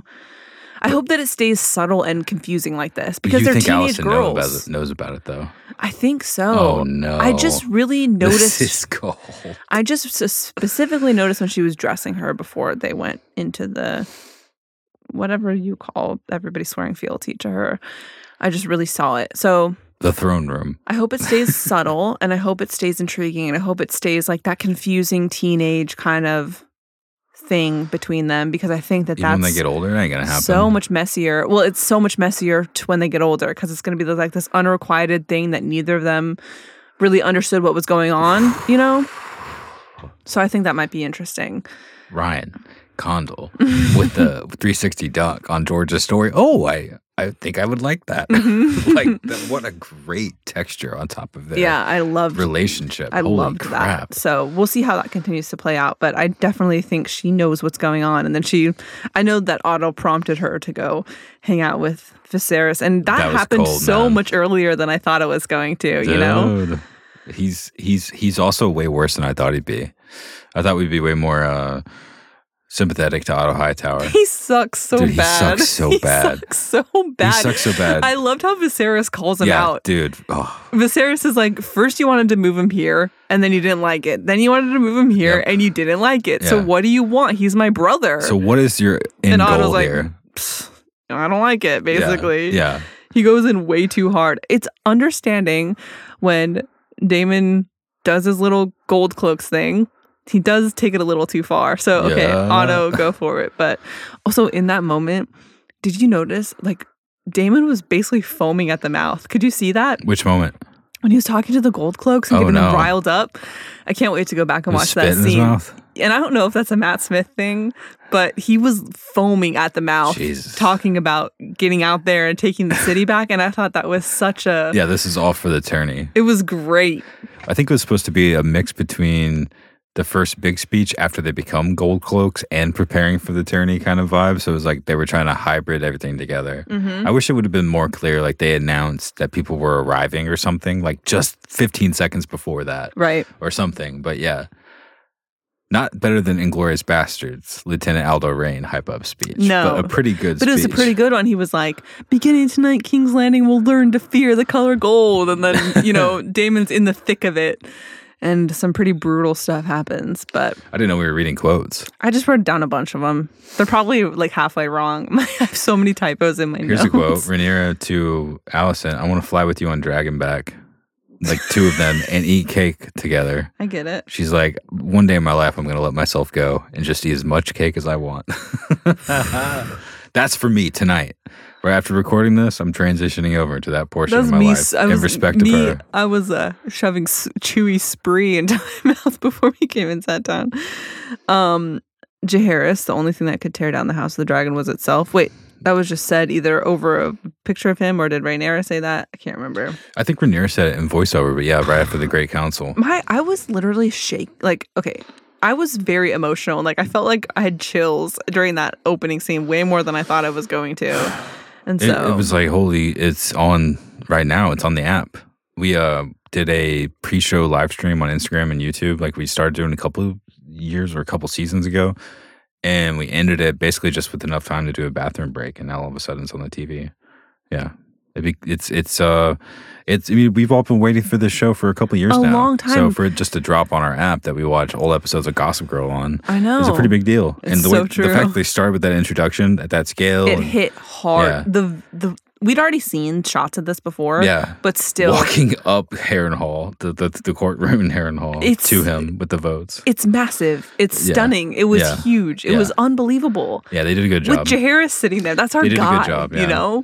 I hope that it stays subtle and confusing like this
But
because
you
they're
think
teenage
Allison knows
girls.
about, it, knows about it, though?
I think so.
Oh, no.
I just really noticed.
This is cold.
I just s- specifically noticed when she was dressing her before they went into the whatever you call everybody swearing fealty to her. I just really saw it. So
The throne room.
I hope it stays subtle and I hope it stays intriguing and I hope it stays like that confusing teenage kind of thing between them because I think that
Even
that's
when they get older, it ain't gonna happen.
so much messier. Well, it's so much messier to when they get older because it's going to be like this unrequited thing that neither of them really understood what was going on, you know? So I think that might be interesting.
Ryan Condal with the three sixty duck on Georgia's Story. Oh, I I think I would like that.
Mm-hmm.
Like, that, what a great texture on top of their
Yeah, I loved
relationship.
I
Holy
loved
crap.
that. So we'll see how that continues to play out. But I definitely think she knows what's going on. And then she, I know that Otto prompted her to go hang out with Viserys. And that,
That was
happened
cold,
so
man.
much earlier than I thought it was going to, you know?
Dude. He's he's he's also way worse than I thought he'd be. I thought we'd be way more uh, sympathetic to Otto Hightower.
He sucks so
Dude, he
bad.
sucks so
he
bad.
Sucks so bad.
He sucks so bad.
I loved how Viserys calls him
yeah,
out.
dude. Oh.
Viserys is like, first you wanted to move him here, and then you didn't like it. Then you wanted to move him here,
Yep.
and you didn't like it. So
Yeah.
what do you want? He's my brother.
So what is your end
and
goal
Otto's like,
here?
"Psst, I don't like it,
Yeah,
basically.
Yeah.
He goes in way too hard. It's understanding when Daemon does his little gold cloaks thing. He does take it a little too far. So, okay,
Yeah.
Otto, go for it. But also in that moment, did you notice, like, Daemon was basically foaming at the mouth. Could you see that?
Which moment?
When he was talking to the gold cloaks and
Oh,
getting them
no.
riled up. I can't wait to go back and
Was
watch
spit
that
in his
scene.
mouth?
And I don't know if that's a Matt Smith thing, but he was foaming at the mouth,
Jesus.
talking about getting out there and taking the city back. And I thought that was such a,
Yeah, this is all for the tourney.
it was great.
I think it was supposed to be a mix between the first big speech after they become gold cloaks and preparing for the tourney kind of vibe. So it was like they were trying to hybrid everything together.
Mm-hmm.
I wish it would have been more clear, like they announced that people were arriving or something, like just fifteen seconds before that
Right.
or something. But yeah, not better than Inglourious Bastards, Lieutenant Aldo Rain hype up speech.
No.
But a pretty good
But
speech.
it was a pretty good one. He was like, beginning tonight, King's Landing will learn to fear the color gold. And then, you know, Damon's in the thick of it. And some pretty brutal stuff happens. But
I didn't know we were reading quotes.
I just wrote down a bunch of them. They're probably like halfway wrong. I have so many typos in my
Here's
notes.
a quote. Rhaenyra to Alicent, I want to fly with you on Dragonback. Like two of them and eat cake together.
I get it.
She's like, one day in my life, I'm going to let myself go and just eat as much cake as I want. That's for me tonight. Right after recording this, I'm transitioning over to that portion
That was
of my
me.
life
I
in
was,
respect
me,
of her.
I was uh, shoving s- chewy spree into my mouth before we came and sat down. Um, Jaehaerys, the only thing that could tear down the House of the Dragon was itself. Wait, that was just said either over a picture of him or did Rhaenyra say that? I can't remember.
I think Rhaenyra said it in voiceover, but yeah, right after the Great Council.
My, I was literally shake. Like, okay, I was very emotional. Like, I felt like I had chills during that opening scene, way more than I thought I was going to. And
It,
so
it was like, holy, it's on right now. It's on the app. We uh did a pre-show live stream on Instagram and YouTube. Like we started doing a couple of years or a couple seasons ago. And we ended it basically just with enough time to do a bathroom break. And now all of a sudden it's on the T V. Yeah. It be, it's, it's, uh, it's, I mean, we've all been waiting for this show for a couple of years
A
now.
long time.
So for it just to drop on our app that we watch old episodes of Gossip Girl on,
I know.
it's a pretty big deal.
It's
and the
so
way,
true.
the fact they started with that introduction at that scale.
it
and-
hit hard.
Yeah.
The the we'd already seen shots of this before.
Yeah.
But still,
walking up Harrenhal, the, the the courtroom in Harrenhal,
It's-
to him with the votes.
it's massive. It's
Yeah.
stunning. It was
Yeah.
huge. It
Yeah.
was unbelievable.
Yeah, they did a good job.
With Jaehaerys sitting there, that's our
They did a good
guy.
job,
You
yeah.
know,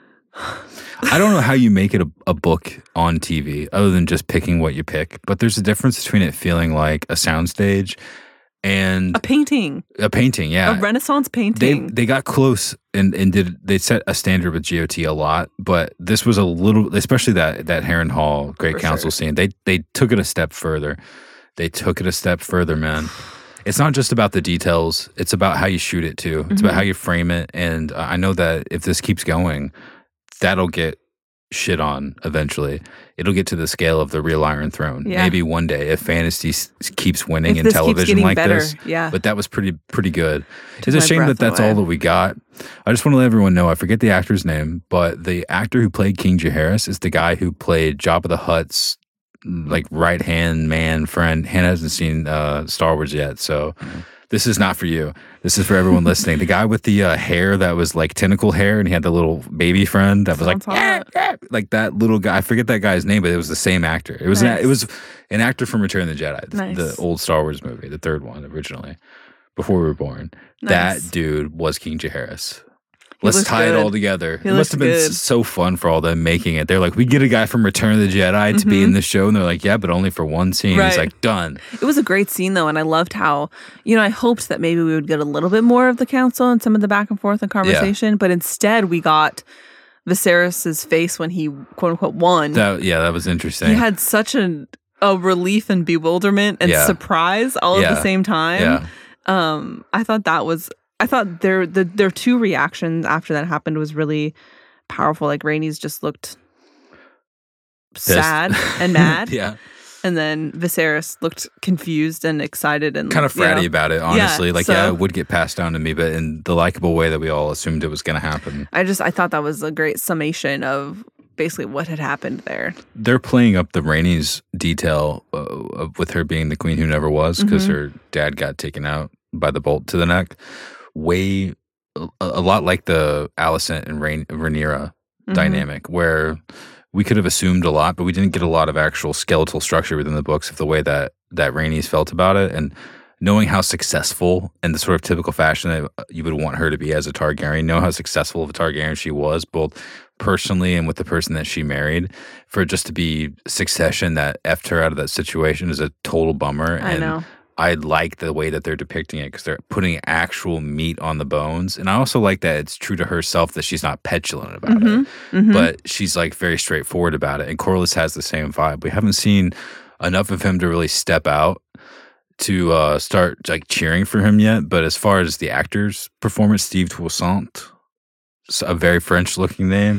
I don't know how you make it a, a book on T V other than just picking what you pick, but there's a difference between it feeling like a soundstage and
a painting,
a painting. Yeah,
a Renaissance
they
painting.
they got close and, and did they set a standard with G O T a lot, but this was a little, especially that that Harrenhal Great
For
Council
sure.
scene. They they took it a step further. They took it a step further, man. It's not just about the details; it's about how you shoot it too. It's about
Mm-hmm.
how you frame it. And uh, I know that if this keeps going, that'll get shit on eventually. It'll get to the scale of the real Iron Throne.
Yeah.
Maybe one day if fantasy s- keeps winning
If
in
this keeps
television
getting
like
better,
this.
yeah.
But that was pretty pretty good.
Took
It's a
my
shame that
breath
that's
away.
all that we got. I just want to let everyone know, I forget the actor's name, but the actor who played King Jaehaerys is the guy who played Jabba the Hutt's like right hand man friend. Hannah hasn't seen uh, Star Wars yet, so this is not for you. This is for everyone listening. The guy with the uh, hair that was like tentacle hair, and he had the little baby friend that was like,
Sounds hot.
"Yeah, yeah," like that little guy. I forget that guy's name, but it was the same actor. It was an,
Nice.
it was an actor from Return of the Jedi, the,
Nice.
the old Star Wars movie, the third one originally. before we were born.
Nice.
That dude was King Jaehaerys.
He
Let's
looked
tie
good.
it all together.
He
it must have
looked
been
good.
s- so fun for all them making it. They're like, we get a guy from Return of the Jedi to be in this show. And they're like, yeah, but only for one scene. He's
Mm-hmm. Right.
like, done.
It was a great scene though, and I loved how, you know, I hoped that maybe we would get a little bit more of the council and some of the back and forth and conversation, but instead we got Viserys's face when he quote unquote won.
That, yeah, that was interesting.
He had such a a relief and bewilderment and
Yeah.
surprise all at
Yeah.
the same time.
yeah.
Um, I thought that was. I thought their the their two reactions after that happened was really powerful. Like Rhaenys just looked sad and mad,
yeah.
and then Viserys looked confused and excited and
Kind of
you know.
fratty about it, honestly. like, yeah,
so-
it would get passed down to me, but in the likable way that we all assumed it was going to happen.
I just I thought that was a great summation of basically what had happened there.
They're playing up the Rhaenys detail uh, of- with her being the queen who never was because
Mm-hmm.
her dad got taken out by the bolt to the neck. Way a, a lot like the Alicent and Rhaen- Rhaenyra
Mm-hmm.
dynamic, where we could have assumed a lot, but we didn't get a lot of actual skeletal structure within the books of the way that that Rhaenys felt about it, and knowing how successful in the sort of typical fashion that you would want her to be as a Targaryen, know how successful of a Targaryen she was, both personally and with the person that she married, for it just to be succession that effed her out of that situation is a total bummer.
I
and
know.
I like the way that they're depicting it because they're putting actual meat on the bones. And I also like that it's true to herself that she's not petulant about it,
Mhm.
but she's like very straightforward about it. And Corlys has the same vibe. We haven't seen enough of him to really step out to uh, start like cheering for him yet. But as far as the actor's performance, Steve Toussaint, a very French looking name,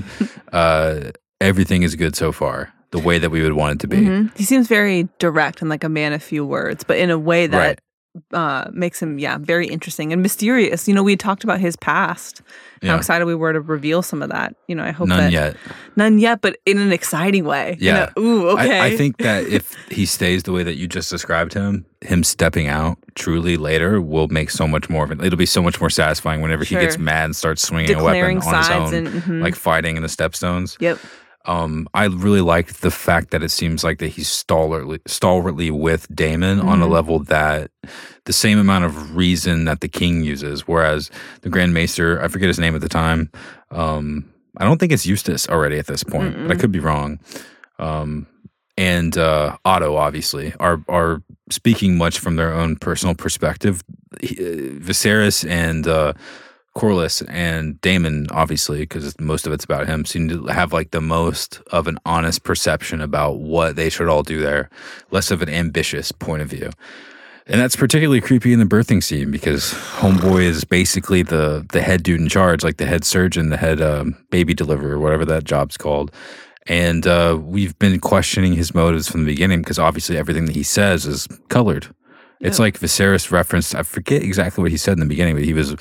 uh, everything is good so far. The way that we would want it to be.
Mhm. He seems very direct and like a man of few words, but in a way that
Right.
uh, makes him, yeah, very interesting and mysterious. You know, we had talked about his past, how
Yeah.
excited we were to reveal some of that. You know, I hope
None
that
yet.
none yet, but in an exciting way. You
Yeah.
know, ooh, okay.
I, I think that if he stays the way that you just described him, him stepping out truly later will make so much more of it. It'll be so much more satisfying whenever he gets
Sure.
mad and starts swinging
Declaring
a weapon on his
sides
own,
and- mhm.
like fighting in the stepstones.
Yep.
Um, I really liked the fact that it seems like that he's stalwartly, stalwartly with Daemon on a
Mhm.
level that the same amount of reason that the king uses, whereas the Grand Maester, I forget his name at the time. Um, I don't think it's Eustace already at this point, but I could be wrong. Um, and uh, Otto, obviously, are are speaking much from their own personal perspective. He, uh, Viserys and uh, Corlys and Daemon, obviously, because most of it's about him, seem to have like the most of an honest perception about what they should all do there, less of an ambitious point of view. And that's particularly creepy in the birthing scene because Homeboy is basically the the head dude in charge, like the head surgeon, the head um, baby deliverer, whatever that job's called. And uh, we've been questioning his motives from the beginning because obviously everything that he says is colored. It's
Yeah.
like Viserys referenced, I forget exactly what he said in the beginning, but he was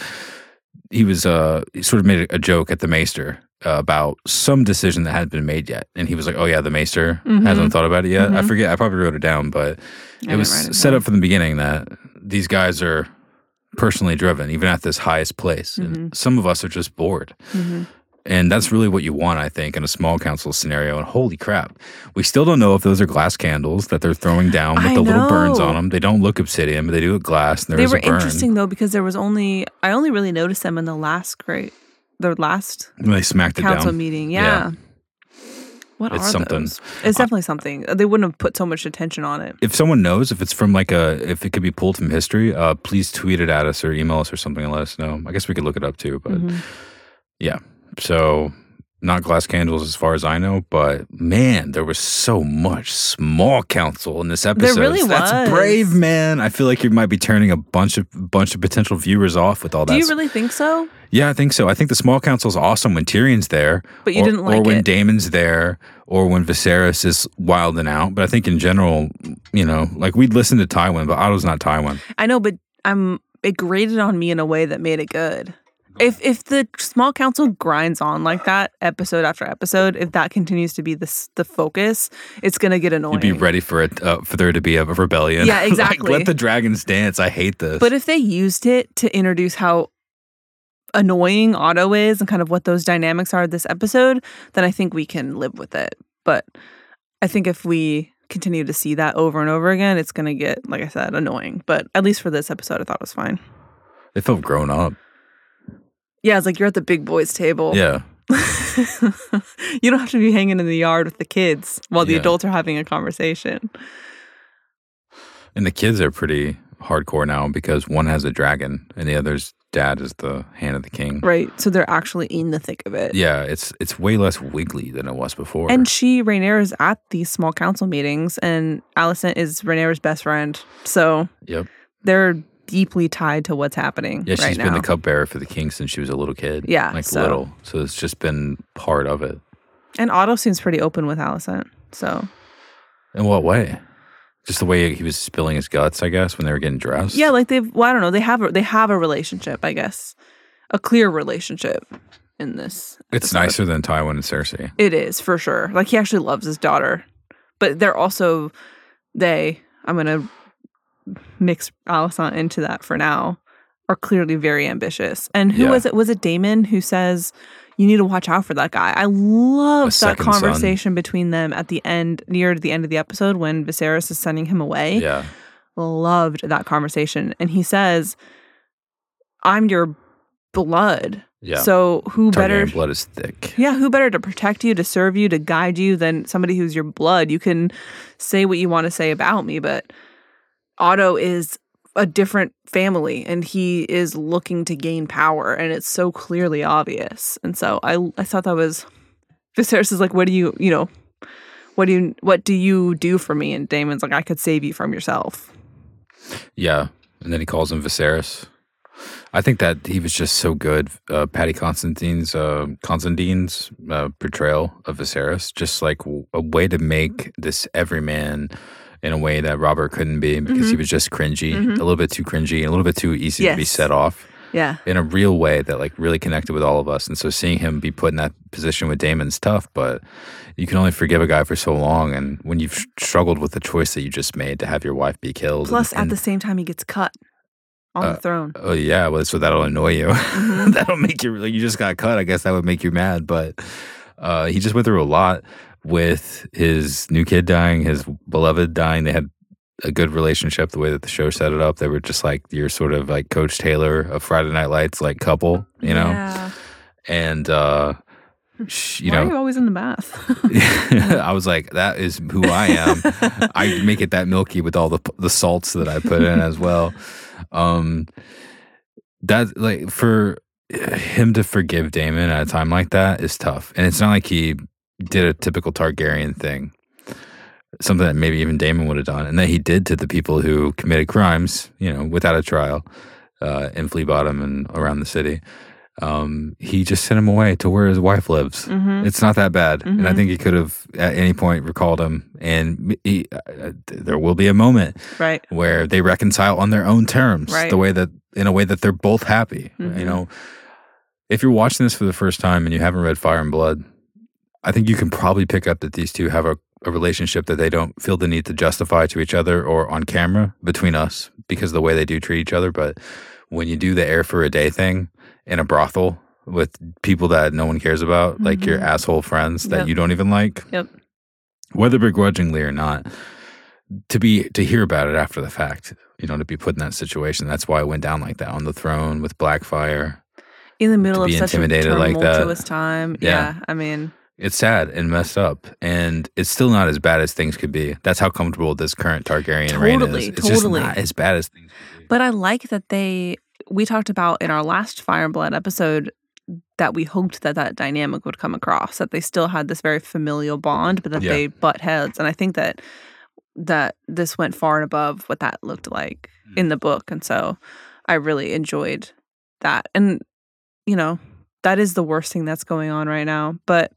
he was uh he sort of made a joke at the Maester uh, about some decision that hadn't been made yet, and he was like, "Oh yeah, the Maester hasn't thought about it yet." I forget. I probably wrote it down, but it
didn't
was
write it
set
down.
up from the beginning that these guys are personally driven, even at this highest place. And some of us are just bored. And that's really what you want, I think, in a small council scenario. And holy crap, we still don't know if those are glass candles that they're throwing down with
I
the little burns
know.
on them. They don't look obsidian, but they do look glass. And there
They
is
were
a burn.
interesting though because there was only I only really noticed them in the last great the last
And they smacked it
council
down.
meeting.
Yeah.
Yeah. What
It's
are
something.
those? It's definitely something. They wouldn't have put so much attention on it.
If someone knows if it's from like a if it could be pulled from history, uh, please tweet it at us or email us or something and let us know. I guess we could look it up too, but
Mm-hmm.
yeah. So not glass candles as far as I know, but man, there was so much small council in this episode.
really
That's
was.
brave, man. I feel like you might be turning a bunch of bunch of potential viewers off with all that.
Do you really think so?
Yeah, I think so. I think the small council is awesome when Tyrion's there.
But you
or,
didn't
Or
like
when
it.
Daemon's there, or when Viserys is wilding out. But I think in general, you know, like we'd listen to Tywin, but Otto's not Tywin.
I know, but I'm it grated on me in a way that made it good. If if the small council grinds on like that episode after episode, if that continues to be the s- the focus, it's gonna get annoying.
You'd be ready for it, uh, for there to be a rebellion.
Yeah,
Like,
exactly.
let the dragons dance. I hate this.
But if they used it to introduce how annoying Otto is and kind of what those dynamics are this episode, then I think we can live with it. But I think if we continue to see that over and over again, it's going to get, like I said, annoying. But at least for this episode, I thought it was fine.
It felt grown up.
Yeah, it's like you're at the big boys' table.
Yeah.
You don't have to be hanging in the yard with the kids while the
Yeah.
adults are having a conversation.
And the kids are pretty hardcore now because one has a dragon and the other's dad is the hand of the king.
Right. So they're actually in the thick of it.
Yeah, it's it's way less wiggly than it was before.
And she, Rhaenyra, is at these small council meetings, and Alicent is Rhaenyra's best friend. So
Yep.
they're deeply tied to what's happening
Yeah, she's
right
been
now.
the cupbearer for the king since she was a little kid.
Yeah,
Like
so-
little. So it's just been part of it.
And Otto seems pretty open with Alicent. So
In what way? Just the way he was spilling his guts, I guess, when they were getting dressed.
yeah, like they've well, I don't know, they have a, they have a relationship, I guess, a clear relationship in this.
It's
episode.
nicer than Tywin and Cersei.
It is for sure. Like he actually loves his daughter, but they're also they. I'm gonna mix Alicent into that for now. Are clearly very ambitious. And who
Yeah.
was it? Was it Daemon who says you need to watch out for that guy? I
A
love that
second son.
conversation between them at the end, near to the end of the episode when Viserys is sending him away.
Yeah.
Loved that conversation, and he says, "I'm your blood."
Yeah.
So who better?
Targaryen blood is thick.
Yeah, who better to protect you, to serve you, to guide you than somebody who's your blood? You can say what you want to say about me, but Otto is a different family and he is looking to gain power, and it's so clearly obvious. And so I I thought that was Viserys is like, what do you, you know, what do you what do you do for me? And Daemon's like, I could save you from yourself.
Yeah. And then he calls him Viserys. I think that he was just so good. Uh, Patty Constantine's uh, Constantine's uh, portrayal of Viserys, just like w- a way to make this everyman in a way that Robert couldn't be because he was just cringy, a little bit too cringy, and a little bit too easy to be
Yes.
set off
Yeah.
in a real way that like really connected with all of us. And so seeing him be put in that position with Daemon's tough, but you can only forgive a guy for so long. And when you've sh- struggled with the choice that you just made to have your wife be killed,
Plus,
and,
at
and-
the same time, he gets cut on
Uh,
the throne.
Oh yeah, well, so that'll annoy you.
Mm-hmm.
That'll make you like you just got cut. I guess that would make you mad. But uh, he just went through a lot with his new kid dying, his beloved dying. They had a good relationship. The way that the show set it up, they were just like your sort of like Coach Taylor of Friday Night Lights, like couple, you know.
Yeah.
And uh, sh- you
Why
know,
are you always in the bath?
I was like, that is who I am. I make it that milky with all the the salts that I put in as well. Um, that like for him to forgive Daemon at a time like that is tough, and it's not like he did a typical Targaryen thing, something that maybe even Daemon would have done, and that he did to the people who committed crimes, you know, without a trial, uh, in Flea Bottom and around the city. Um, he just sent him away to where his wife lives.
Mhm.
It's not that bad, and I
Mhm.
think he could have at any point recalled him. And he, uh, there will be a moment
Right.
where they reconcile on their own terms,
Right.
the way that in a way that they're both happy.
Mhm.
You know, if you're watching this for the first time and you haven't read Fire and Blood, I think you can probably pick up that these two have a, a relationship that they don't feel the need to justify to each other or on camera between us because of the way they do treat each other. But when you do the air for a day thing in a brothel with people that no one cares about, like your
Mhm.
asshole friends that
Yep.
you don't even like,
Yep.
whether begrudgingly or not, to be to hear about it after the fact, you know, to be put in that situation. That's why it went down like that on the throne with Blackfire.
In the middle
To
of
be
such a
intimidated like that.
tumultuous time.
Yeah.
Yeah. I mean,
It's sad and messed up, and it's still not as bad as things could be. That's how comfortable this current Targaryen reign is.
Totally,
It's
totally.
just not as bad as things could be.
but I like that they, we talked about in our last Fire and Blood episode that we hoped that that dynamic would come across, that they still had this very familial bond, but that
Yeah.
they butt heads. And I think that that this went far and above what that looked like
Mm.
in the book. And so I really enjoyed that. And, you know, that is the worst thing that's going on right now, but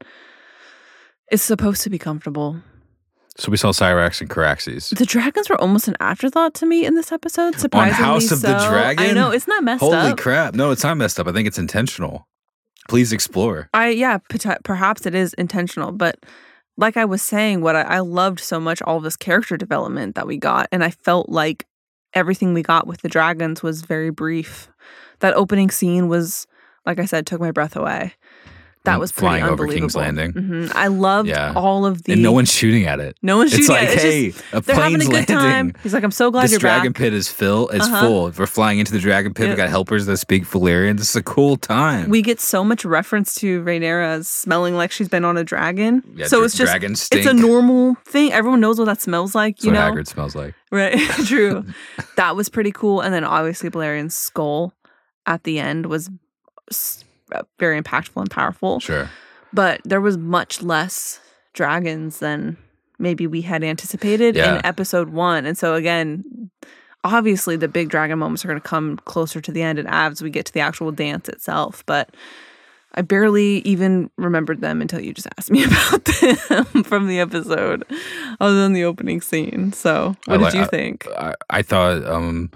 it's supposed to be comfortable.
So we saw Cyrax and Caraxes.
The dragons were almost an afterthought to me in this episode. Surprisingly,
House of the
so.
Dragon?
I know, isn't that messed
Holy
up?
crap. No, it's not messed up. I think it's intentional. Please explore.
I yeah, pota- perhaps it is intentional, but like I was saying, what I, I loved so much all of this character development that we got, and I felt like everything we got with the dragons was very brief. That opening scene was, like I said, took my breath away. That was pretty
flying over
unbelievable.
King's Landing.
hmm I loved
Yeah.
all of the.
And no one's shooting at it.
No one's
it's
shooting
like,
at it. It's
hey,
just-
a
they're having a
plane's
good time.
landing.
He's like, I'm so glad
This
you're
dragon
back.
pit is fill is
Uh-huh.
full. We're flying into the dragon pit.
Yep.
We got helpers that speak Valyrian. This is a cool time.
We get so much reference to Rhaenyra as smelling like she's been on a dragon.
Yeah,
so
dra-
it's just
dragons
it's a
stink.
normal thing. Everyone knows what that smells like.
That's
You
what
know,
Hagrid smells like.
right? True. That was pretty cool. And then obviously Balerian's skull at the end was s- very impactful and powerful.
Sure.
But there was much less dragons than maybe we had anticipated
Yeah.
in episode one. And so again, obviously the big dragon moments are going to come closer to the end and as we get to the actual dance itself. But I barely even remembered them until you just asked me about them from the episode, other than the opening scene. So what
I
did
like-
you
I-
think?
I, I thought um,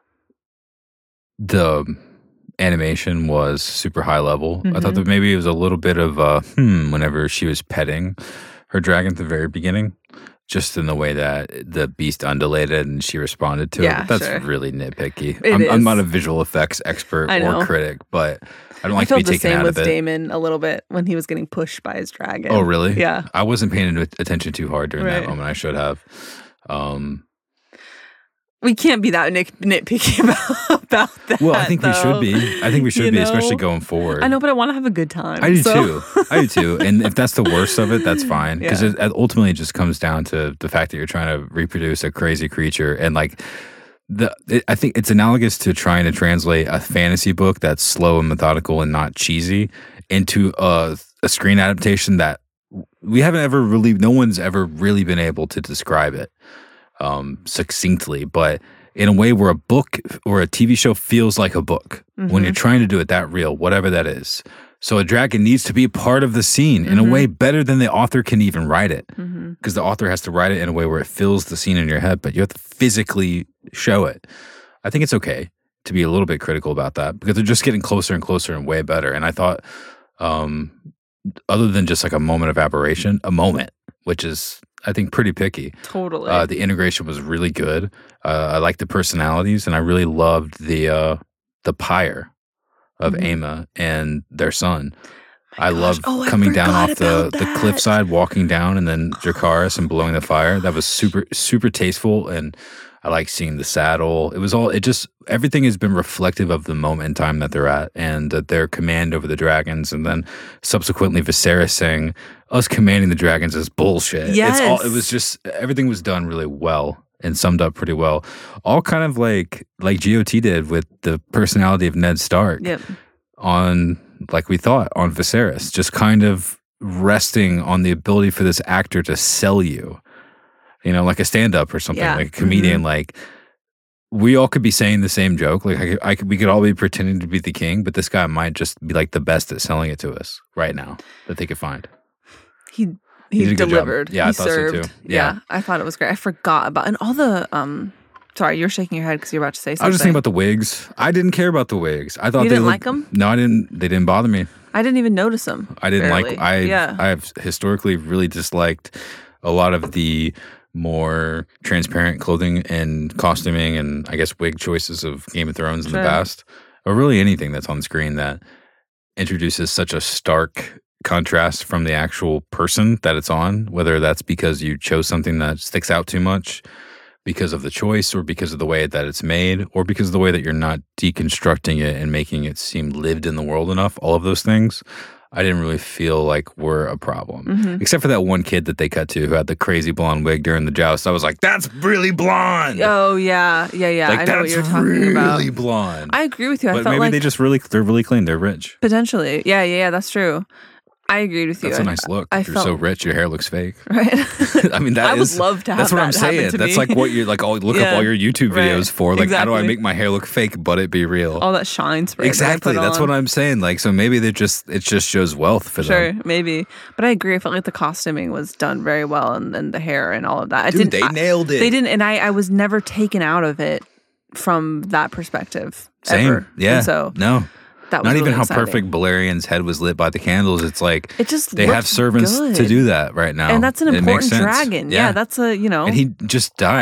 the animation was super high level. I thought
Mhm.
that maybe it was a little bit of a hmm whenever she was petting her dragon at the very beginning, just in the way that the beast undulated and she responded to
Yeah,
it. But that's
sure.
really nitpicky.
It
I'm, I'm
is.
not a visual effects expert
I know.
or critic, but I don't like
I
to
felt
be
the
taken
same
out
with
of it.
Damon a little bit when he was getting pushed by his dragon.
Oh, really?
Yeah.
I wasn't paying attention too hard during that
Right.
moment. I should have. Um,
We can't be that nit- nitpicky about, about that.
well, I think we should
though.
be. I think we should
You
be,
know?
especially going forward.
I know, but I want to have a good time.
I do
so-
too. I do too. And if that's the worst of it, that's fine. Because
Yeah.
it, it ultimately just comes down to the fact that you're trying to reproduce a crazy creature. And like, the it, I think it's analogous to trying to translate a fantasy book that's slow and methodical and not cheesy into a, a screen adaptation that we haven't ever really, no one's ever really been able to describe it um, succinctly, but in a way where a book or a T V show feels like a book when you're trying to do it that real, whatever that is. So a dragon needs to be a part of the scene in a way better than the author can even write it, because the author has to write it in a way where it fills the scene in your head, but you have to physically show it. I think it's okay to be a little bit critical about that because they're just getting closer and closer and way better. And I thought, um, other than just like a moment of aberration, a moment, which is I think pretty picky.
Totally.
Uh, the integration was really good. Uh, I liked the personalities, and I really loved the uh, the pyre of
Mhm.
Aemma and their son. I
gosh.
love
Oh, I
coming down
forgot
off the,
about
the
that.
cliffside, walking down, and then Dracarys and blowing the fire. That was super super tasteful, and I like seeing the saddle. It was all. It just everything has been reflective of the moment in time that they're at, and uh, their command over the dragons, and then subsequently Viserys saying, "Us commanding the dragons is bullshit." It's all. It
Yes.
was just everything was done really well and summed up pretty well. All kind of like like G O T did with the personality of Ned Stark
Yep.
on, like we thought, on Viserys, just kind of resting on the ability for this actor to sell you, you know, like a stand-up or something,
Yeah.
like a comedian. Like we all could be saying the same joke, like I could, I could, we could all be pretending to be the king, but this guy might just be like the best at selling it to us right now that they could find.
He
He
he,
did a good job.
delivered.
Yeah,
he
I thought so,
served.
too.
Yeah.
Yeah.
I thought it was great. I forgot about and all the um. Sorry, you're shaking your head because you're about to say something.
I was just thinking about the wigs. I didn't care about the wigs. I thought
You
they
didn't
looked-
like 'em?
No, I didn't. They didn't bother me.
I didn't even notice them.
I didn't
barely.
like. I
yeah.
I've historically really disliked a lot of the more transparent clothing and costuming and I guess wig choices of Game of Thrones in
Sure.
the past, or really anything that's on screen that introduces such a stark contrast from the actual person that it's on. Whether that's because you chose something that sticks out too much because of the choice or because of the way that it's made or because of the way that you're not deconstructing it and making it seem lived in the world enough, all of those things I didn't really feel like were a problem.
Mhm.
Except for that one kid that they cut to who had the crazy blonde wig during the joust. I was like, that's really blonde.
Oh yeah, yeah, yeah.
like
I know what
that's
you're talking
really
about.
blonde.
I agree with you. I
but
felt
maybe
like
they just really they're really clean. They're rich.
potentially. Yeah, yeah, yeah. That's true. I agreed with you.
That's a
I-
nice look.
I
If you're
felt
so rich, your hair looks fake.
right.
I mean, that
I would
is-
love to have
That's what
that
I'm saying.
happen to
That's
me.
like what you're like. Oh, look up
Yeah,
all your YouTube
right.
videos for. Like, how do I
Exactly.
make my hair look fake but it be real?
all that shine spray. that I
Exactly.
put
That's
on.
what I'm saying. Like, so maybe they just it just shows wealth for
Sure,
them.
maybe. But I agree. I felt like the costuming was done very well and, and the hair and all of that. I
Dude,
didn't,
they
I-
nailed it.
They didn't, and I, I was never taken out of it from that perspective.
Same.
Ever.
Yeah.
And so
no.
that was
Not even
really
how
exciting.
perfect Balerian's head was lit by the candles. It's like
It just
they have
looked
servants
good.
to do that right now,
And that's an
It makes
important
sense.
dragon. Yeah. that's a, you know.
and he just died.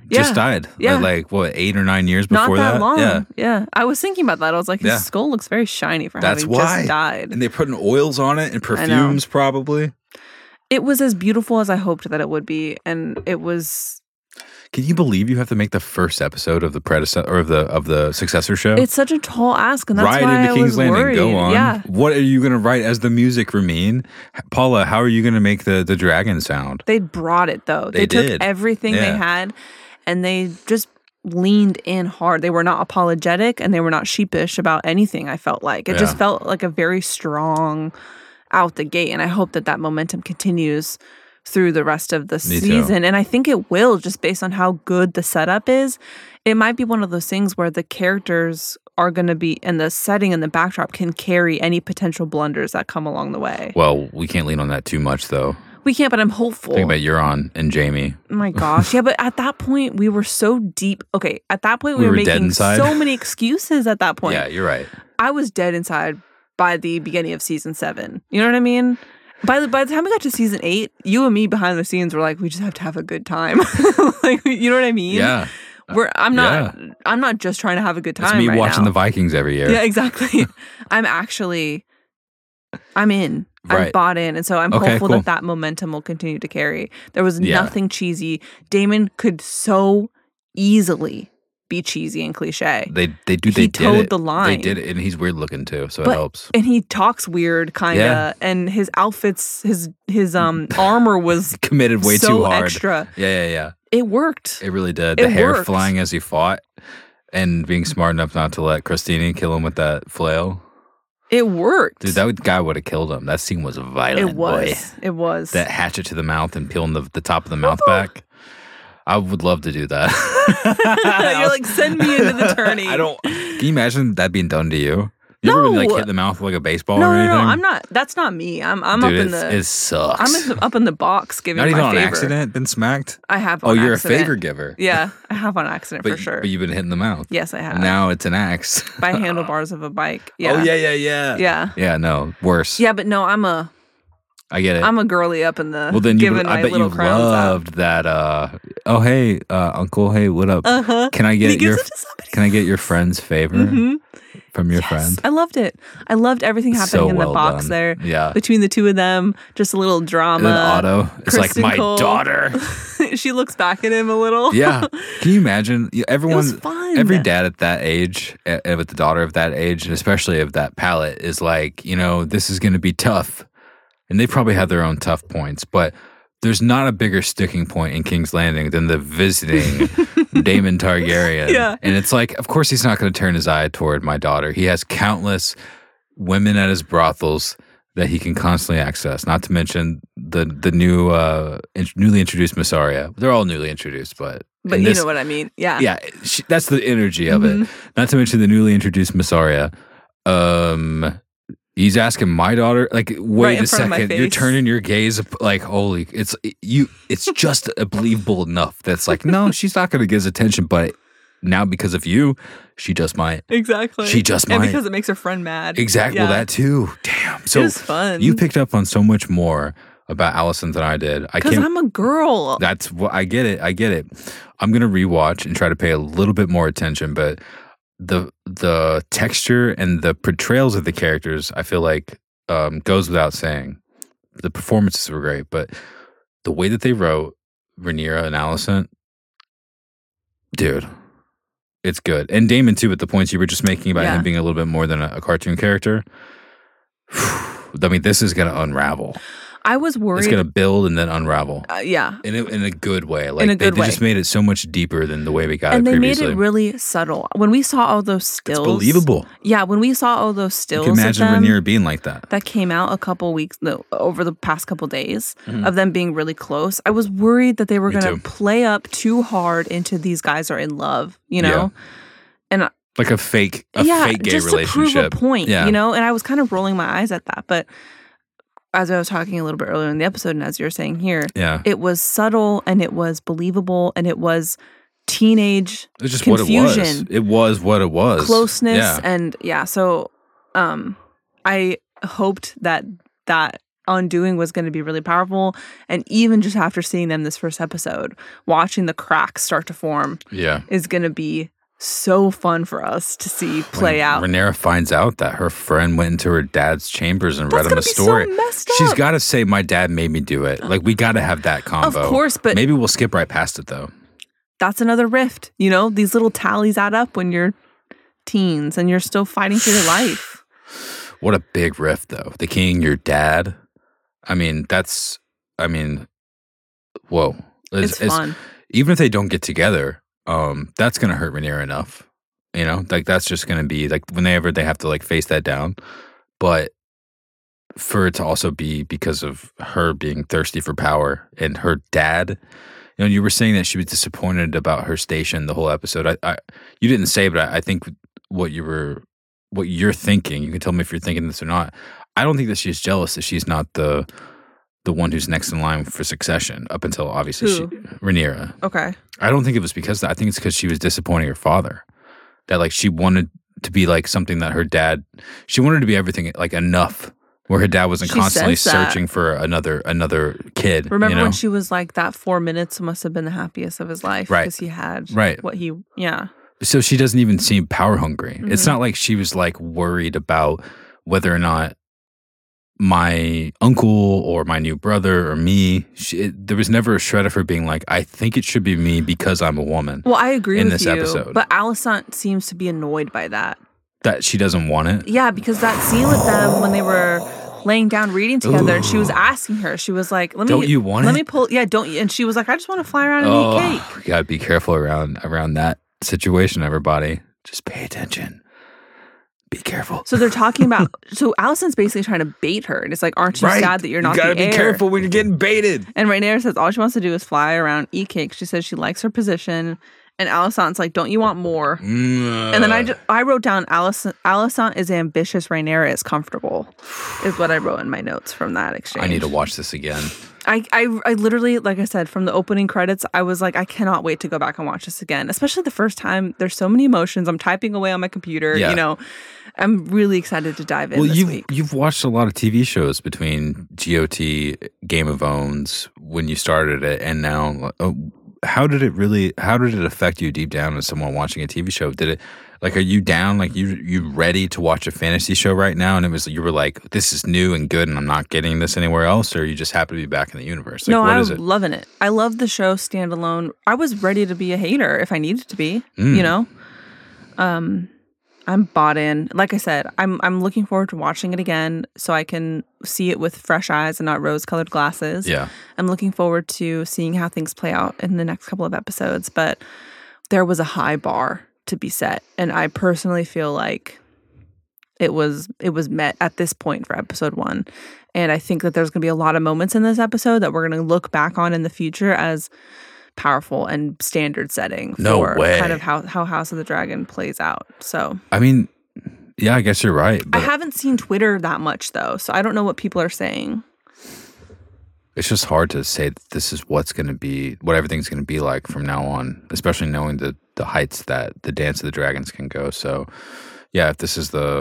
just
Yeah.
died.
Yeah.
Like, like, what, eight or nine years
Not
before
that,
that?
long.
Yeah.
Yeah. I was thinking about that. I was like, his
Yeah.
skull looks very shiny for
That's
having
why.
just died.
And they're putting oils on it and
I know.
perfumes, probably.
It was as beautiful as I hoped that it would be, and it was.
Can you believe you have to make the first episode of the predecessor or of the of the successor show?
It's such a tall ask, and that's
Ride
why
into
I
King's
was
Landing.
worried.
Go on.
Yeah.
What are you going to write as the music, Ramin? Paula, how are you going to make the, the dragon sound?
They brought it though.
They
They, took
did.
everything they
Yeah.
had, and they just leaned in hard. They were not apologetic, and they were not sheepish about anything. I felt like it
Yeah.
just felt like a very strong out the gate, and I hope that that momentum continues through the rest of the
Me too.
season. And I think it will, just based on how good the setup is. It might be one of those things where the characters are going to be, and the setting and the backdrop can carry any potential blunders that come along the way.
Well, we can't lean on that too much, though.
We can't, but I'm hopeful.
Think about Euron and Jamie.
Oh my gosh. Yeah, but at that point, we were so deep. Okay, at that point, we,
We
were,
were dead
making
inside.
so many excuses at that point.
Yeah, you're right.
I was dead inside by the beginning of season seven. You know what I mean? By the by the time we got to season eight, you and me behind the scenes were like, we just have to have a good time. Like, you know what I mean?
Yeah.
We're I'm not
Yeah.
I'm not just trying to have a good time.
It's me
right
watching
now.
the Vikings every year.
Yeah, exactly. I'm actually I'm in. I'm
Right.
bought in. And so I'm
Okay,
hopeful
cool.
that that momentum will continue to carry. There was
Yeah.
nothing cheesy. Damon could so easily be cheesy and cliche.
They they do
He
they did
towed
it.
the line.
They did it, and he's weird looking too, so it
But-
helps.
And he talks weird, kind of.
Yeah.
And his outfits, his his um armor was
Committed way
so
too hard.
extra.
Yeah, yeah, yeah.
It worked.
It really did.
It
The hair
worked.
flying as he fought, and being smart enough not to let Christine kill him with that flail.
It worked.
Dude, that would- guy would have killed him. That scene was violent.
it was.
Boy.
It was.
That hatchet to the mouth and peeling the, the top of the mouth back. I would love to do that.
You're like, send me into the tourney.
I don't. Can you imagine that being done to you? You ever been like
No.
hit in the mouth with like a baseball
No,
or
no,
anything?
no. I'm not. That's not me. I'm. I'm
Dude,
up in
it's-
the.
it sucks.
I'm in the, up in the box giving
Not even
my
on
favor.
accident. Been smacked.
I have.
Oh,
on
you're
accident.
a favor giver.
Yeah, I have on accident
but,
for sure.
But you've been hit in the mouth.
Yes, I have.
Now it's an axe.
By handlebars of a bike. Yeah.
Oh yeah, yeah, yeah.
Yeah.
Yeah. No, worse.
Yeah, but no, I'm a.
I get it.
I'm a girly up in the.
well, then you.
giving
I
my
bet you
little crowns out.
loved that. Uh, oh hey, uh, Uncle. Hey, what up?
Uh huh.
Can I
He
get
gives
your?
it to somebody.
Can I get your friend's favor
Mhm.
from your
Yes,
friend?
I loved it. I loved everything happening
So
in the
well
box
done.
there.
Yeah.
Between the two of them, just a little drama.
And then Otto is like
Kristen
my
Cole.
daughter.
She looks back at him a little.
Yeah. Can you imagine? Yeah, Everyone,
was fun.
every dad at that age, uh, uh, with the daughter of that age, and especially of that palate, is like, you know, this is going to be tough. And they probably have their own tough points, but there's not a bigger sticking point in King's Landing than the visiting Daemon Targaryen.
Yeah.
And it's like, of course, he's not going to turn his eye toward my daughter. He has countless women at his brothels that he can constantly access. Not to mention the the new uh, in, newly introduced Massaria. They're all newly introduced, but
But
in
you
this-
know what I mean. Yeah.
yeah, she, that's the energy of
Mhm.
it. Not to mention the newly introduced Massaria. Um, he's asking my daughter, like, wait
Right in
a
front of my
second, you're
face.
turning your gaze up, like, holy, it's you. It's just believable enough that's like, no, she's not going to give us attention, but now because of you, she just might.
Exactly.
She just
And
might.
because it makes her friend mad.
Exactly. Well,
Yeah.
that too. Damn. So
it was fun.
you picked up on so much more about Allison than I did. I
Because
can't.
I'm a girl.
That's what I get it. I get it. I'm gonna rewatch and try to pay a little bit more attention, but the the texture and the portrayals of the characters, I feel like, um, goes without saying. The performances were great, but the way that they wrote Rhaenyra and Allison, dude, it's good. And Damon too, at the points you were just making about
Yeah.
him being a little bit more than a, a cartoon character. I mean, this is gonna unravel.
I was worried.
It's gonna build and then unravel.
uh, yeah.
In a, in a good way. Like
a
they,
good
they
way.
just made it so much deeper than the way we got
And
it
they made
previously.
it really subtle. When we saw all those
it's
stills.
believable.
Yeah, when we saw all those
You
stills
can imagine
of them
Rhaenyra being like that.
that came out a couple weeks, no, over the past couple days
Mhm.
of them being really close, I was worried that they were
Me
going
too.
to play up too hard into these guys are in love, you know? And
Like a fake, a
yeah,
fake gay
just
relationship.
to prove a point,
Yeah.
you know? And I was kind of rolling my eyes at that. But as I was talking a little bit earlier in the episode, and as you're saying here,
Yeah.
it was subtle and it was believable and it was teenage
It's just
confusion,
what it was. It was what it was.
closeness,
Yeah.
and yeah. So um, I hoped that that undoing was going to be really powerful. And even just after seeing them this first episode, watching the cracks start to form
yeah.
is going to be so fun for us to see play
when
out.
Rhaenyra finds out that her friend went into her dad's chambers and
That's
read him a
be
story.
So messed
She's
up.
got to say, "My dad made me do it." Like we got to have that combo.
Of course, but
maybe we'll skip right past it though.
That's another rift. You know, these little tallies add up when you're teens and you're still fighting for your life.
What a big rift, though. The king, your dad. I mean, that's. I mean, whoa.
It's, it's fun.
Even if they don't get together. Um, that's gonna hurt Rhaenyra enough, you know. Like that's just gonna be like whenever they have to like face that down. But for it to also be because of her being thirsty for power and her dad, you know, you were saying that she was disappointed about her station the whole episode. I, I you didn't say, but I, I think what you were, what you're thinking. You can tell me if you're thinking this or not. I don't think that she's jealous that she's not the. the one who's next in line for succession up until obviously she, Rhaenyra.
Okay.
I don't think it was because that. I think it's because she was disappointing her father. That like she wanted to be like something that her dad, she wanted to be everything like enough where her dad wasn't
She
constantly
says that.
searching for another another kid.
Remember
you know?
when she was like, that four minutes must have been the happiest of his life
Right.
because he had
Right.
what he, yeah.
So she doesn't even seem power hungry.
Mm-hmm.
It's not like she was like worried about whether or not my uncle or my new brother or me, she, it, there was never a shred of her being like, I think it should be me because I'm a woman.
Well, I agree
in
with
this
you,
episode.
but Alicent seems to be annoyed by that.
That she doesn't want it?
Yeah, because that scene with them when they were laying down reading together,
Ooh.
and she was asking her, she was like, "Let me,
Don't you want
let
it?
me pull, yeah, don't you?" And she was like, "I just want to fly around and
Oh,
eat cake."
you gotta be careful around around that situation, everybody. Just pay attention. Be careful.
So they're talking about. So Alicent's basically trying to bait her, and it's like, "Aren't you
Right.
sad that you're not
You gotta
the
be
heir?"
careful when you're getting baited.
And Rhaenyra says all she wants to do is fly around, eat cake. She says she likes her position, and Alicent's like, "Don't you want more?"
Mm,
And then I, just, I wrote down Alicent, Alicent is ambitious, Rhaenyra is comfortable, is what I wrote in my notes from that exchange.
I need to watch this again.
I, I, I literally, like I said, from the opening credits, I was like, I cannot wait to go back and watch this again, especially the first time. There's so many emotions. I'm typing away on my computer,
Yeah.
you know. I'm really excited to dive in
Well,
this
you've
week.
you've watched a lot of T V shows between G O T, Game of Thrones, when you started it, and now. Uh, how did it really? How did it affect you deep down as someone watching a T V show? Did it like? Are you down? Like you you ready to watch a fantasy show right now? And it was you were like, this is new and good, and I'm not getting this anywhere else. Or you just happy to be back in the universe? Like,
no,
what
I'm
is it?
loving it. I love the show standalone. I was ready to be a hater if I needed to be.
Mm.
You know, um, I'm bought in. Like I said, I'm I'm looking forward to watching it again so I can see it with fresh eyes and not rose-colored glasses.
Yeah.
I'm looking forward to seeing how things play out in the next couple of episodes. But there was a high bar to be set, and I personally feel like it was it was met at this point for episode one. And I think that there's going to be a lot of moments in this episode that we're going to look back on in the future as powerful and standard setting
No
for
way.
kind of how, how House of the Dragon plays out. So
I mean, yeah, I guess you're right.
I
But
haven't seen Twitter that much though, so I don't know what people are saying.
it's just hard to say that this is what's going to be, what everything's going to be like from now on, especially knowing the the heights that the Dance of the Dragons can go. So, yeah, if this is the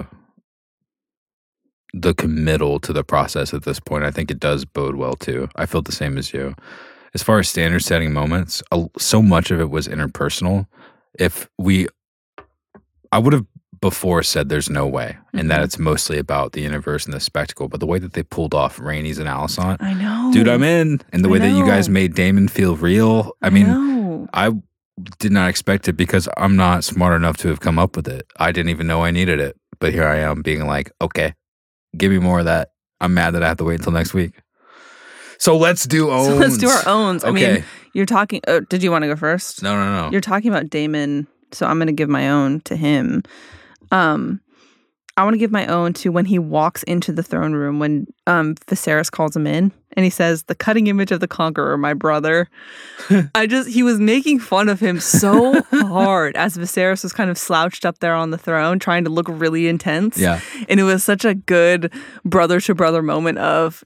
the committal to the process at this point, I think it does bode well too. I felt the same as you. As far as standard setting moments, a- so much of it was interpersonal. If we, I would have before said there's no way, and that
Mhm.
it's mostly about the universe and the spectacle. But the way that they pulled off Rhaenys and Alicent,
I know.
dude, I'm in. And the
I
way that you guys
know.
made Damon feel real, I
I
mean,
know.
I did not expect it because I'm not smart enough to have come up with it. I didn't even know I needed it. But here I am being like, okay, give me more of that. I'm mad that I have to wait until next week. So let's do owns.
So let's do our owns. I
Okay.
mean, you're talking. Oh, did you want to go first?
No, no, no.
You're talking about Damon, so I'm going to give my own to him. Um, I want to give my own to when he walks into the throne room when um, Viserys calls him in, and he says, "The cutting image of the conqueror, my brother." I just he was making fun of him so hard as Viserys was kind of slouched up there on the throne, trying to look really intense.
Yeah.
And it was such a good brother to brother moment of.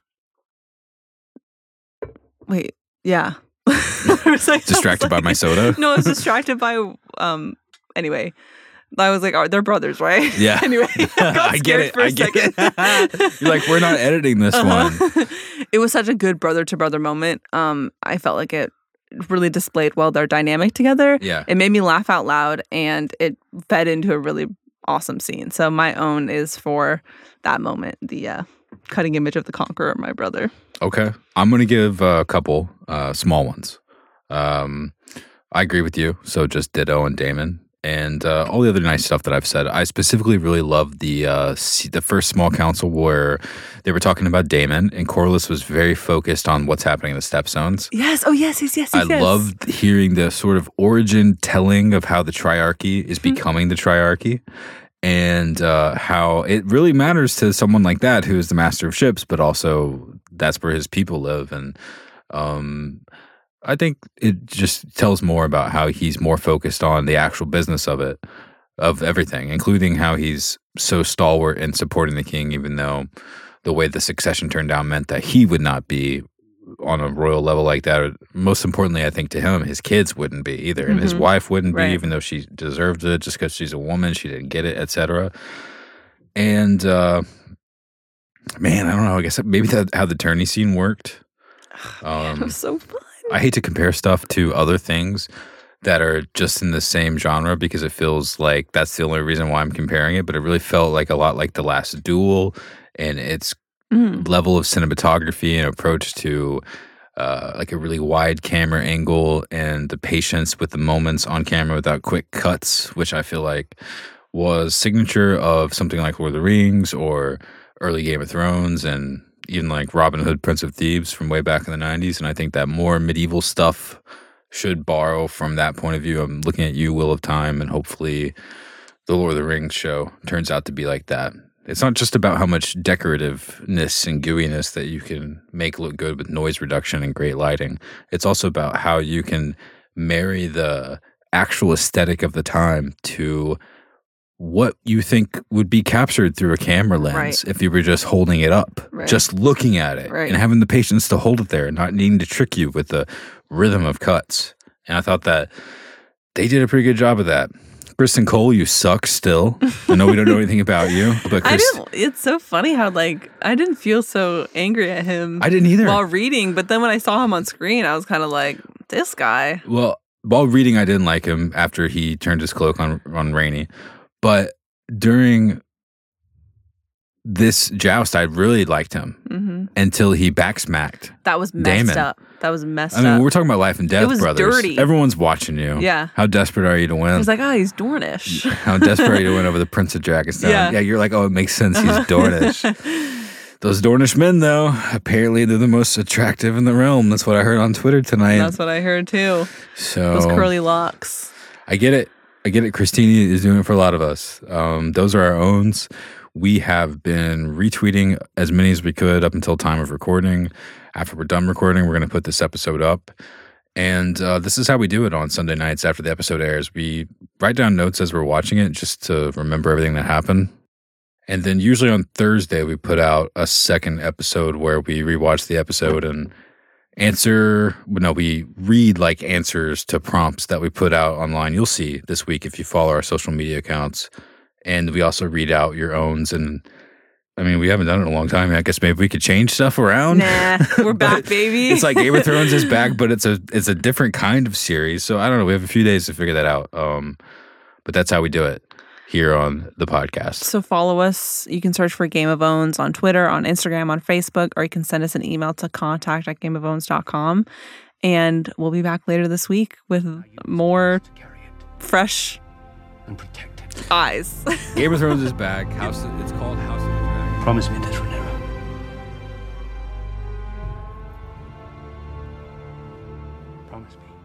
Wait, yeah. I was like- I was
Distracted by
like-
my soda?
No, I was distracted by um anyway. I was like, oh, they're brothers, right?
Yeah.
Anyway, I,
I get it.
For a
I get
second.
it. You're like, we're not editing this
Uh-huh.
one.
It was such a good brother to brother moment. Um, I felt like it really displayed well their dynamic together.
Yeah.
It made me laugh out loud, and it fed into a really awesome scene. So my own is for that moment, the uh, cutting image of the Conqueror, my brother.
Okay. I'm going to give a couple uh, small ones. Um, I agree with you. So just Ditto and Damon. And uh, all the other nice stuff that I've said. I specifically really loved the uh, the first small council where they were talking about Damon, and Corlys was very focused on what's happening in the Stepstones.
Yes. Oh, yes, yes, yes, yes.
I
yes.
loved hearing the sort of origin telling of how the Triarchy is
Mm-hmm.
becoming the Triarchy, and uh, how it really matters to someone like that who is the master of ships, but also that's where his people live. And um, I think it just tells more about how he's more focused on the actual business of it, of everything, including how he's so stalwart in supporting the king, even though the way the succession turned out meant that he would not be on a royal level like that. Most importantly, I think to him, his kids wouldn't be either, and his
Mhm.
wife wouldn't be,
Right.
even though she deserved it just because she's a woman, she didn't get it, et cetera. And uh, man, I don't know. I guess maybe that how the tourney scene worked.
Man, it
Um,
was so fun.
I hate to compare stuff to other things that are just in the same genre because it feels like that's the only reason why I'm comparing it. But it really felt like a lot like The Last Duel and its
Mm.
level of cinematography and approach to uh, like a really wide camera angle and the patience with the moments on camera without quick cuts, which I feel like was signature of something like Lord of the Rings or early Game of Thrones and even like Robin Hood, Prince of Thieves from way back in the nineties. And I think that more medieval stuff should borrow from that point of view. I'm looking at you, Wheel of Time, and hopefully the Lord of the Rings show turns out to be like that. It's not just about how much decorativeness and gooiness that you can make look good with noise reduction and great lighting. It's also about how you can marry the actual aesthetic of the time to what you think would be captured through a camera lens
Right.
if you were just holding it up,
Right.
just looking at it
Right.
and having the patience to hold it there, not needing to trick you with the rhythm of cuts. And I thought that they did a pretty good job of that. Kristen Cole, you suck still. I know we don't know anything about you, but
I
Chris,
didn't. It's so funny how like I didn't feel so angry at him
I didn't either.
while reading, but then when I saw him on screen, I was kind of like, this guy.
Well, while reading, I didn't like him after he turned his cloak on on Rainey. But during this joust, I really liked him
hmm
until he backsmacked.
That was messed
Damon.
up. That was messed
I mean,
up.
we're talking about life and death,
was
brothers.
dirty.
Everyone's watching you.
Yeah.
How desperate are you to
I
win?
was like, oh, he's Dornish.
How desperate are you to win over the Prince of Dragonstone?
Yeah.
Yeah, you're like, oh, it makes sense. He's Dornish. Those Dornish men, though, apparently they're the most attractive in the realm. That's what I heard on Twitter tonight.
That's what I heard too.
so
Those curly locks.
I get it. I get it. Christine is doing it for a lot of us. Um, those are our owns. We have been retweeting as many as we could up until time of recording. After we're done recording, we're going to put this episode up. And uh, this is how we do it on Sunday nights after the episode airs. We write down notes as we're watching it just to remember everything that happened. And then usually on Thursday, we put out a second episode where we rewatch the episode and answer, no, we read like answers to prompts that we put out online. You'll see this week if you follow our social media accounts. And we also read out your owns. And I mean, we haven't done it in a long time. I guess maybe we could change stuff around.
Nah, we're back,
But
baby.
It's like Game of Thrones is back, but it's a it's a different kind of series. So I don't know. We have a few days to figure that out. Um, but that's how we do it here on the podcast.
So follow us. You can search for Game of Owns on Twitter, on Instagram, on Facebook, or you can send us an email to contact at game of owns dot com. And we'll be back later this week with more
To carry it
fresh
and protect it.
eyes.
Game of Thrones is back. House. It's called House of the Dragon.
Promise me this, Rhaenyra. Promise me.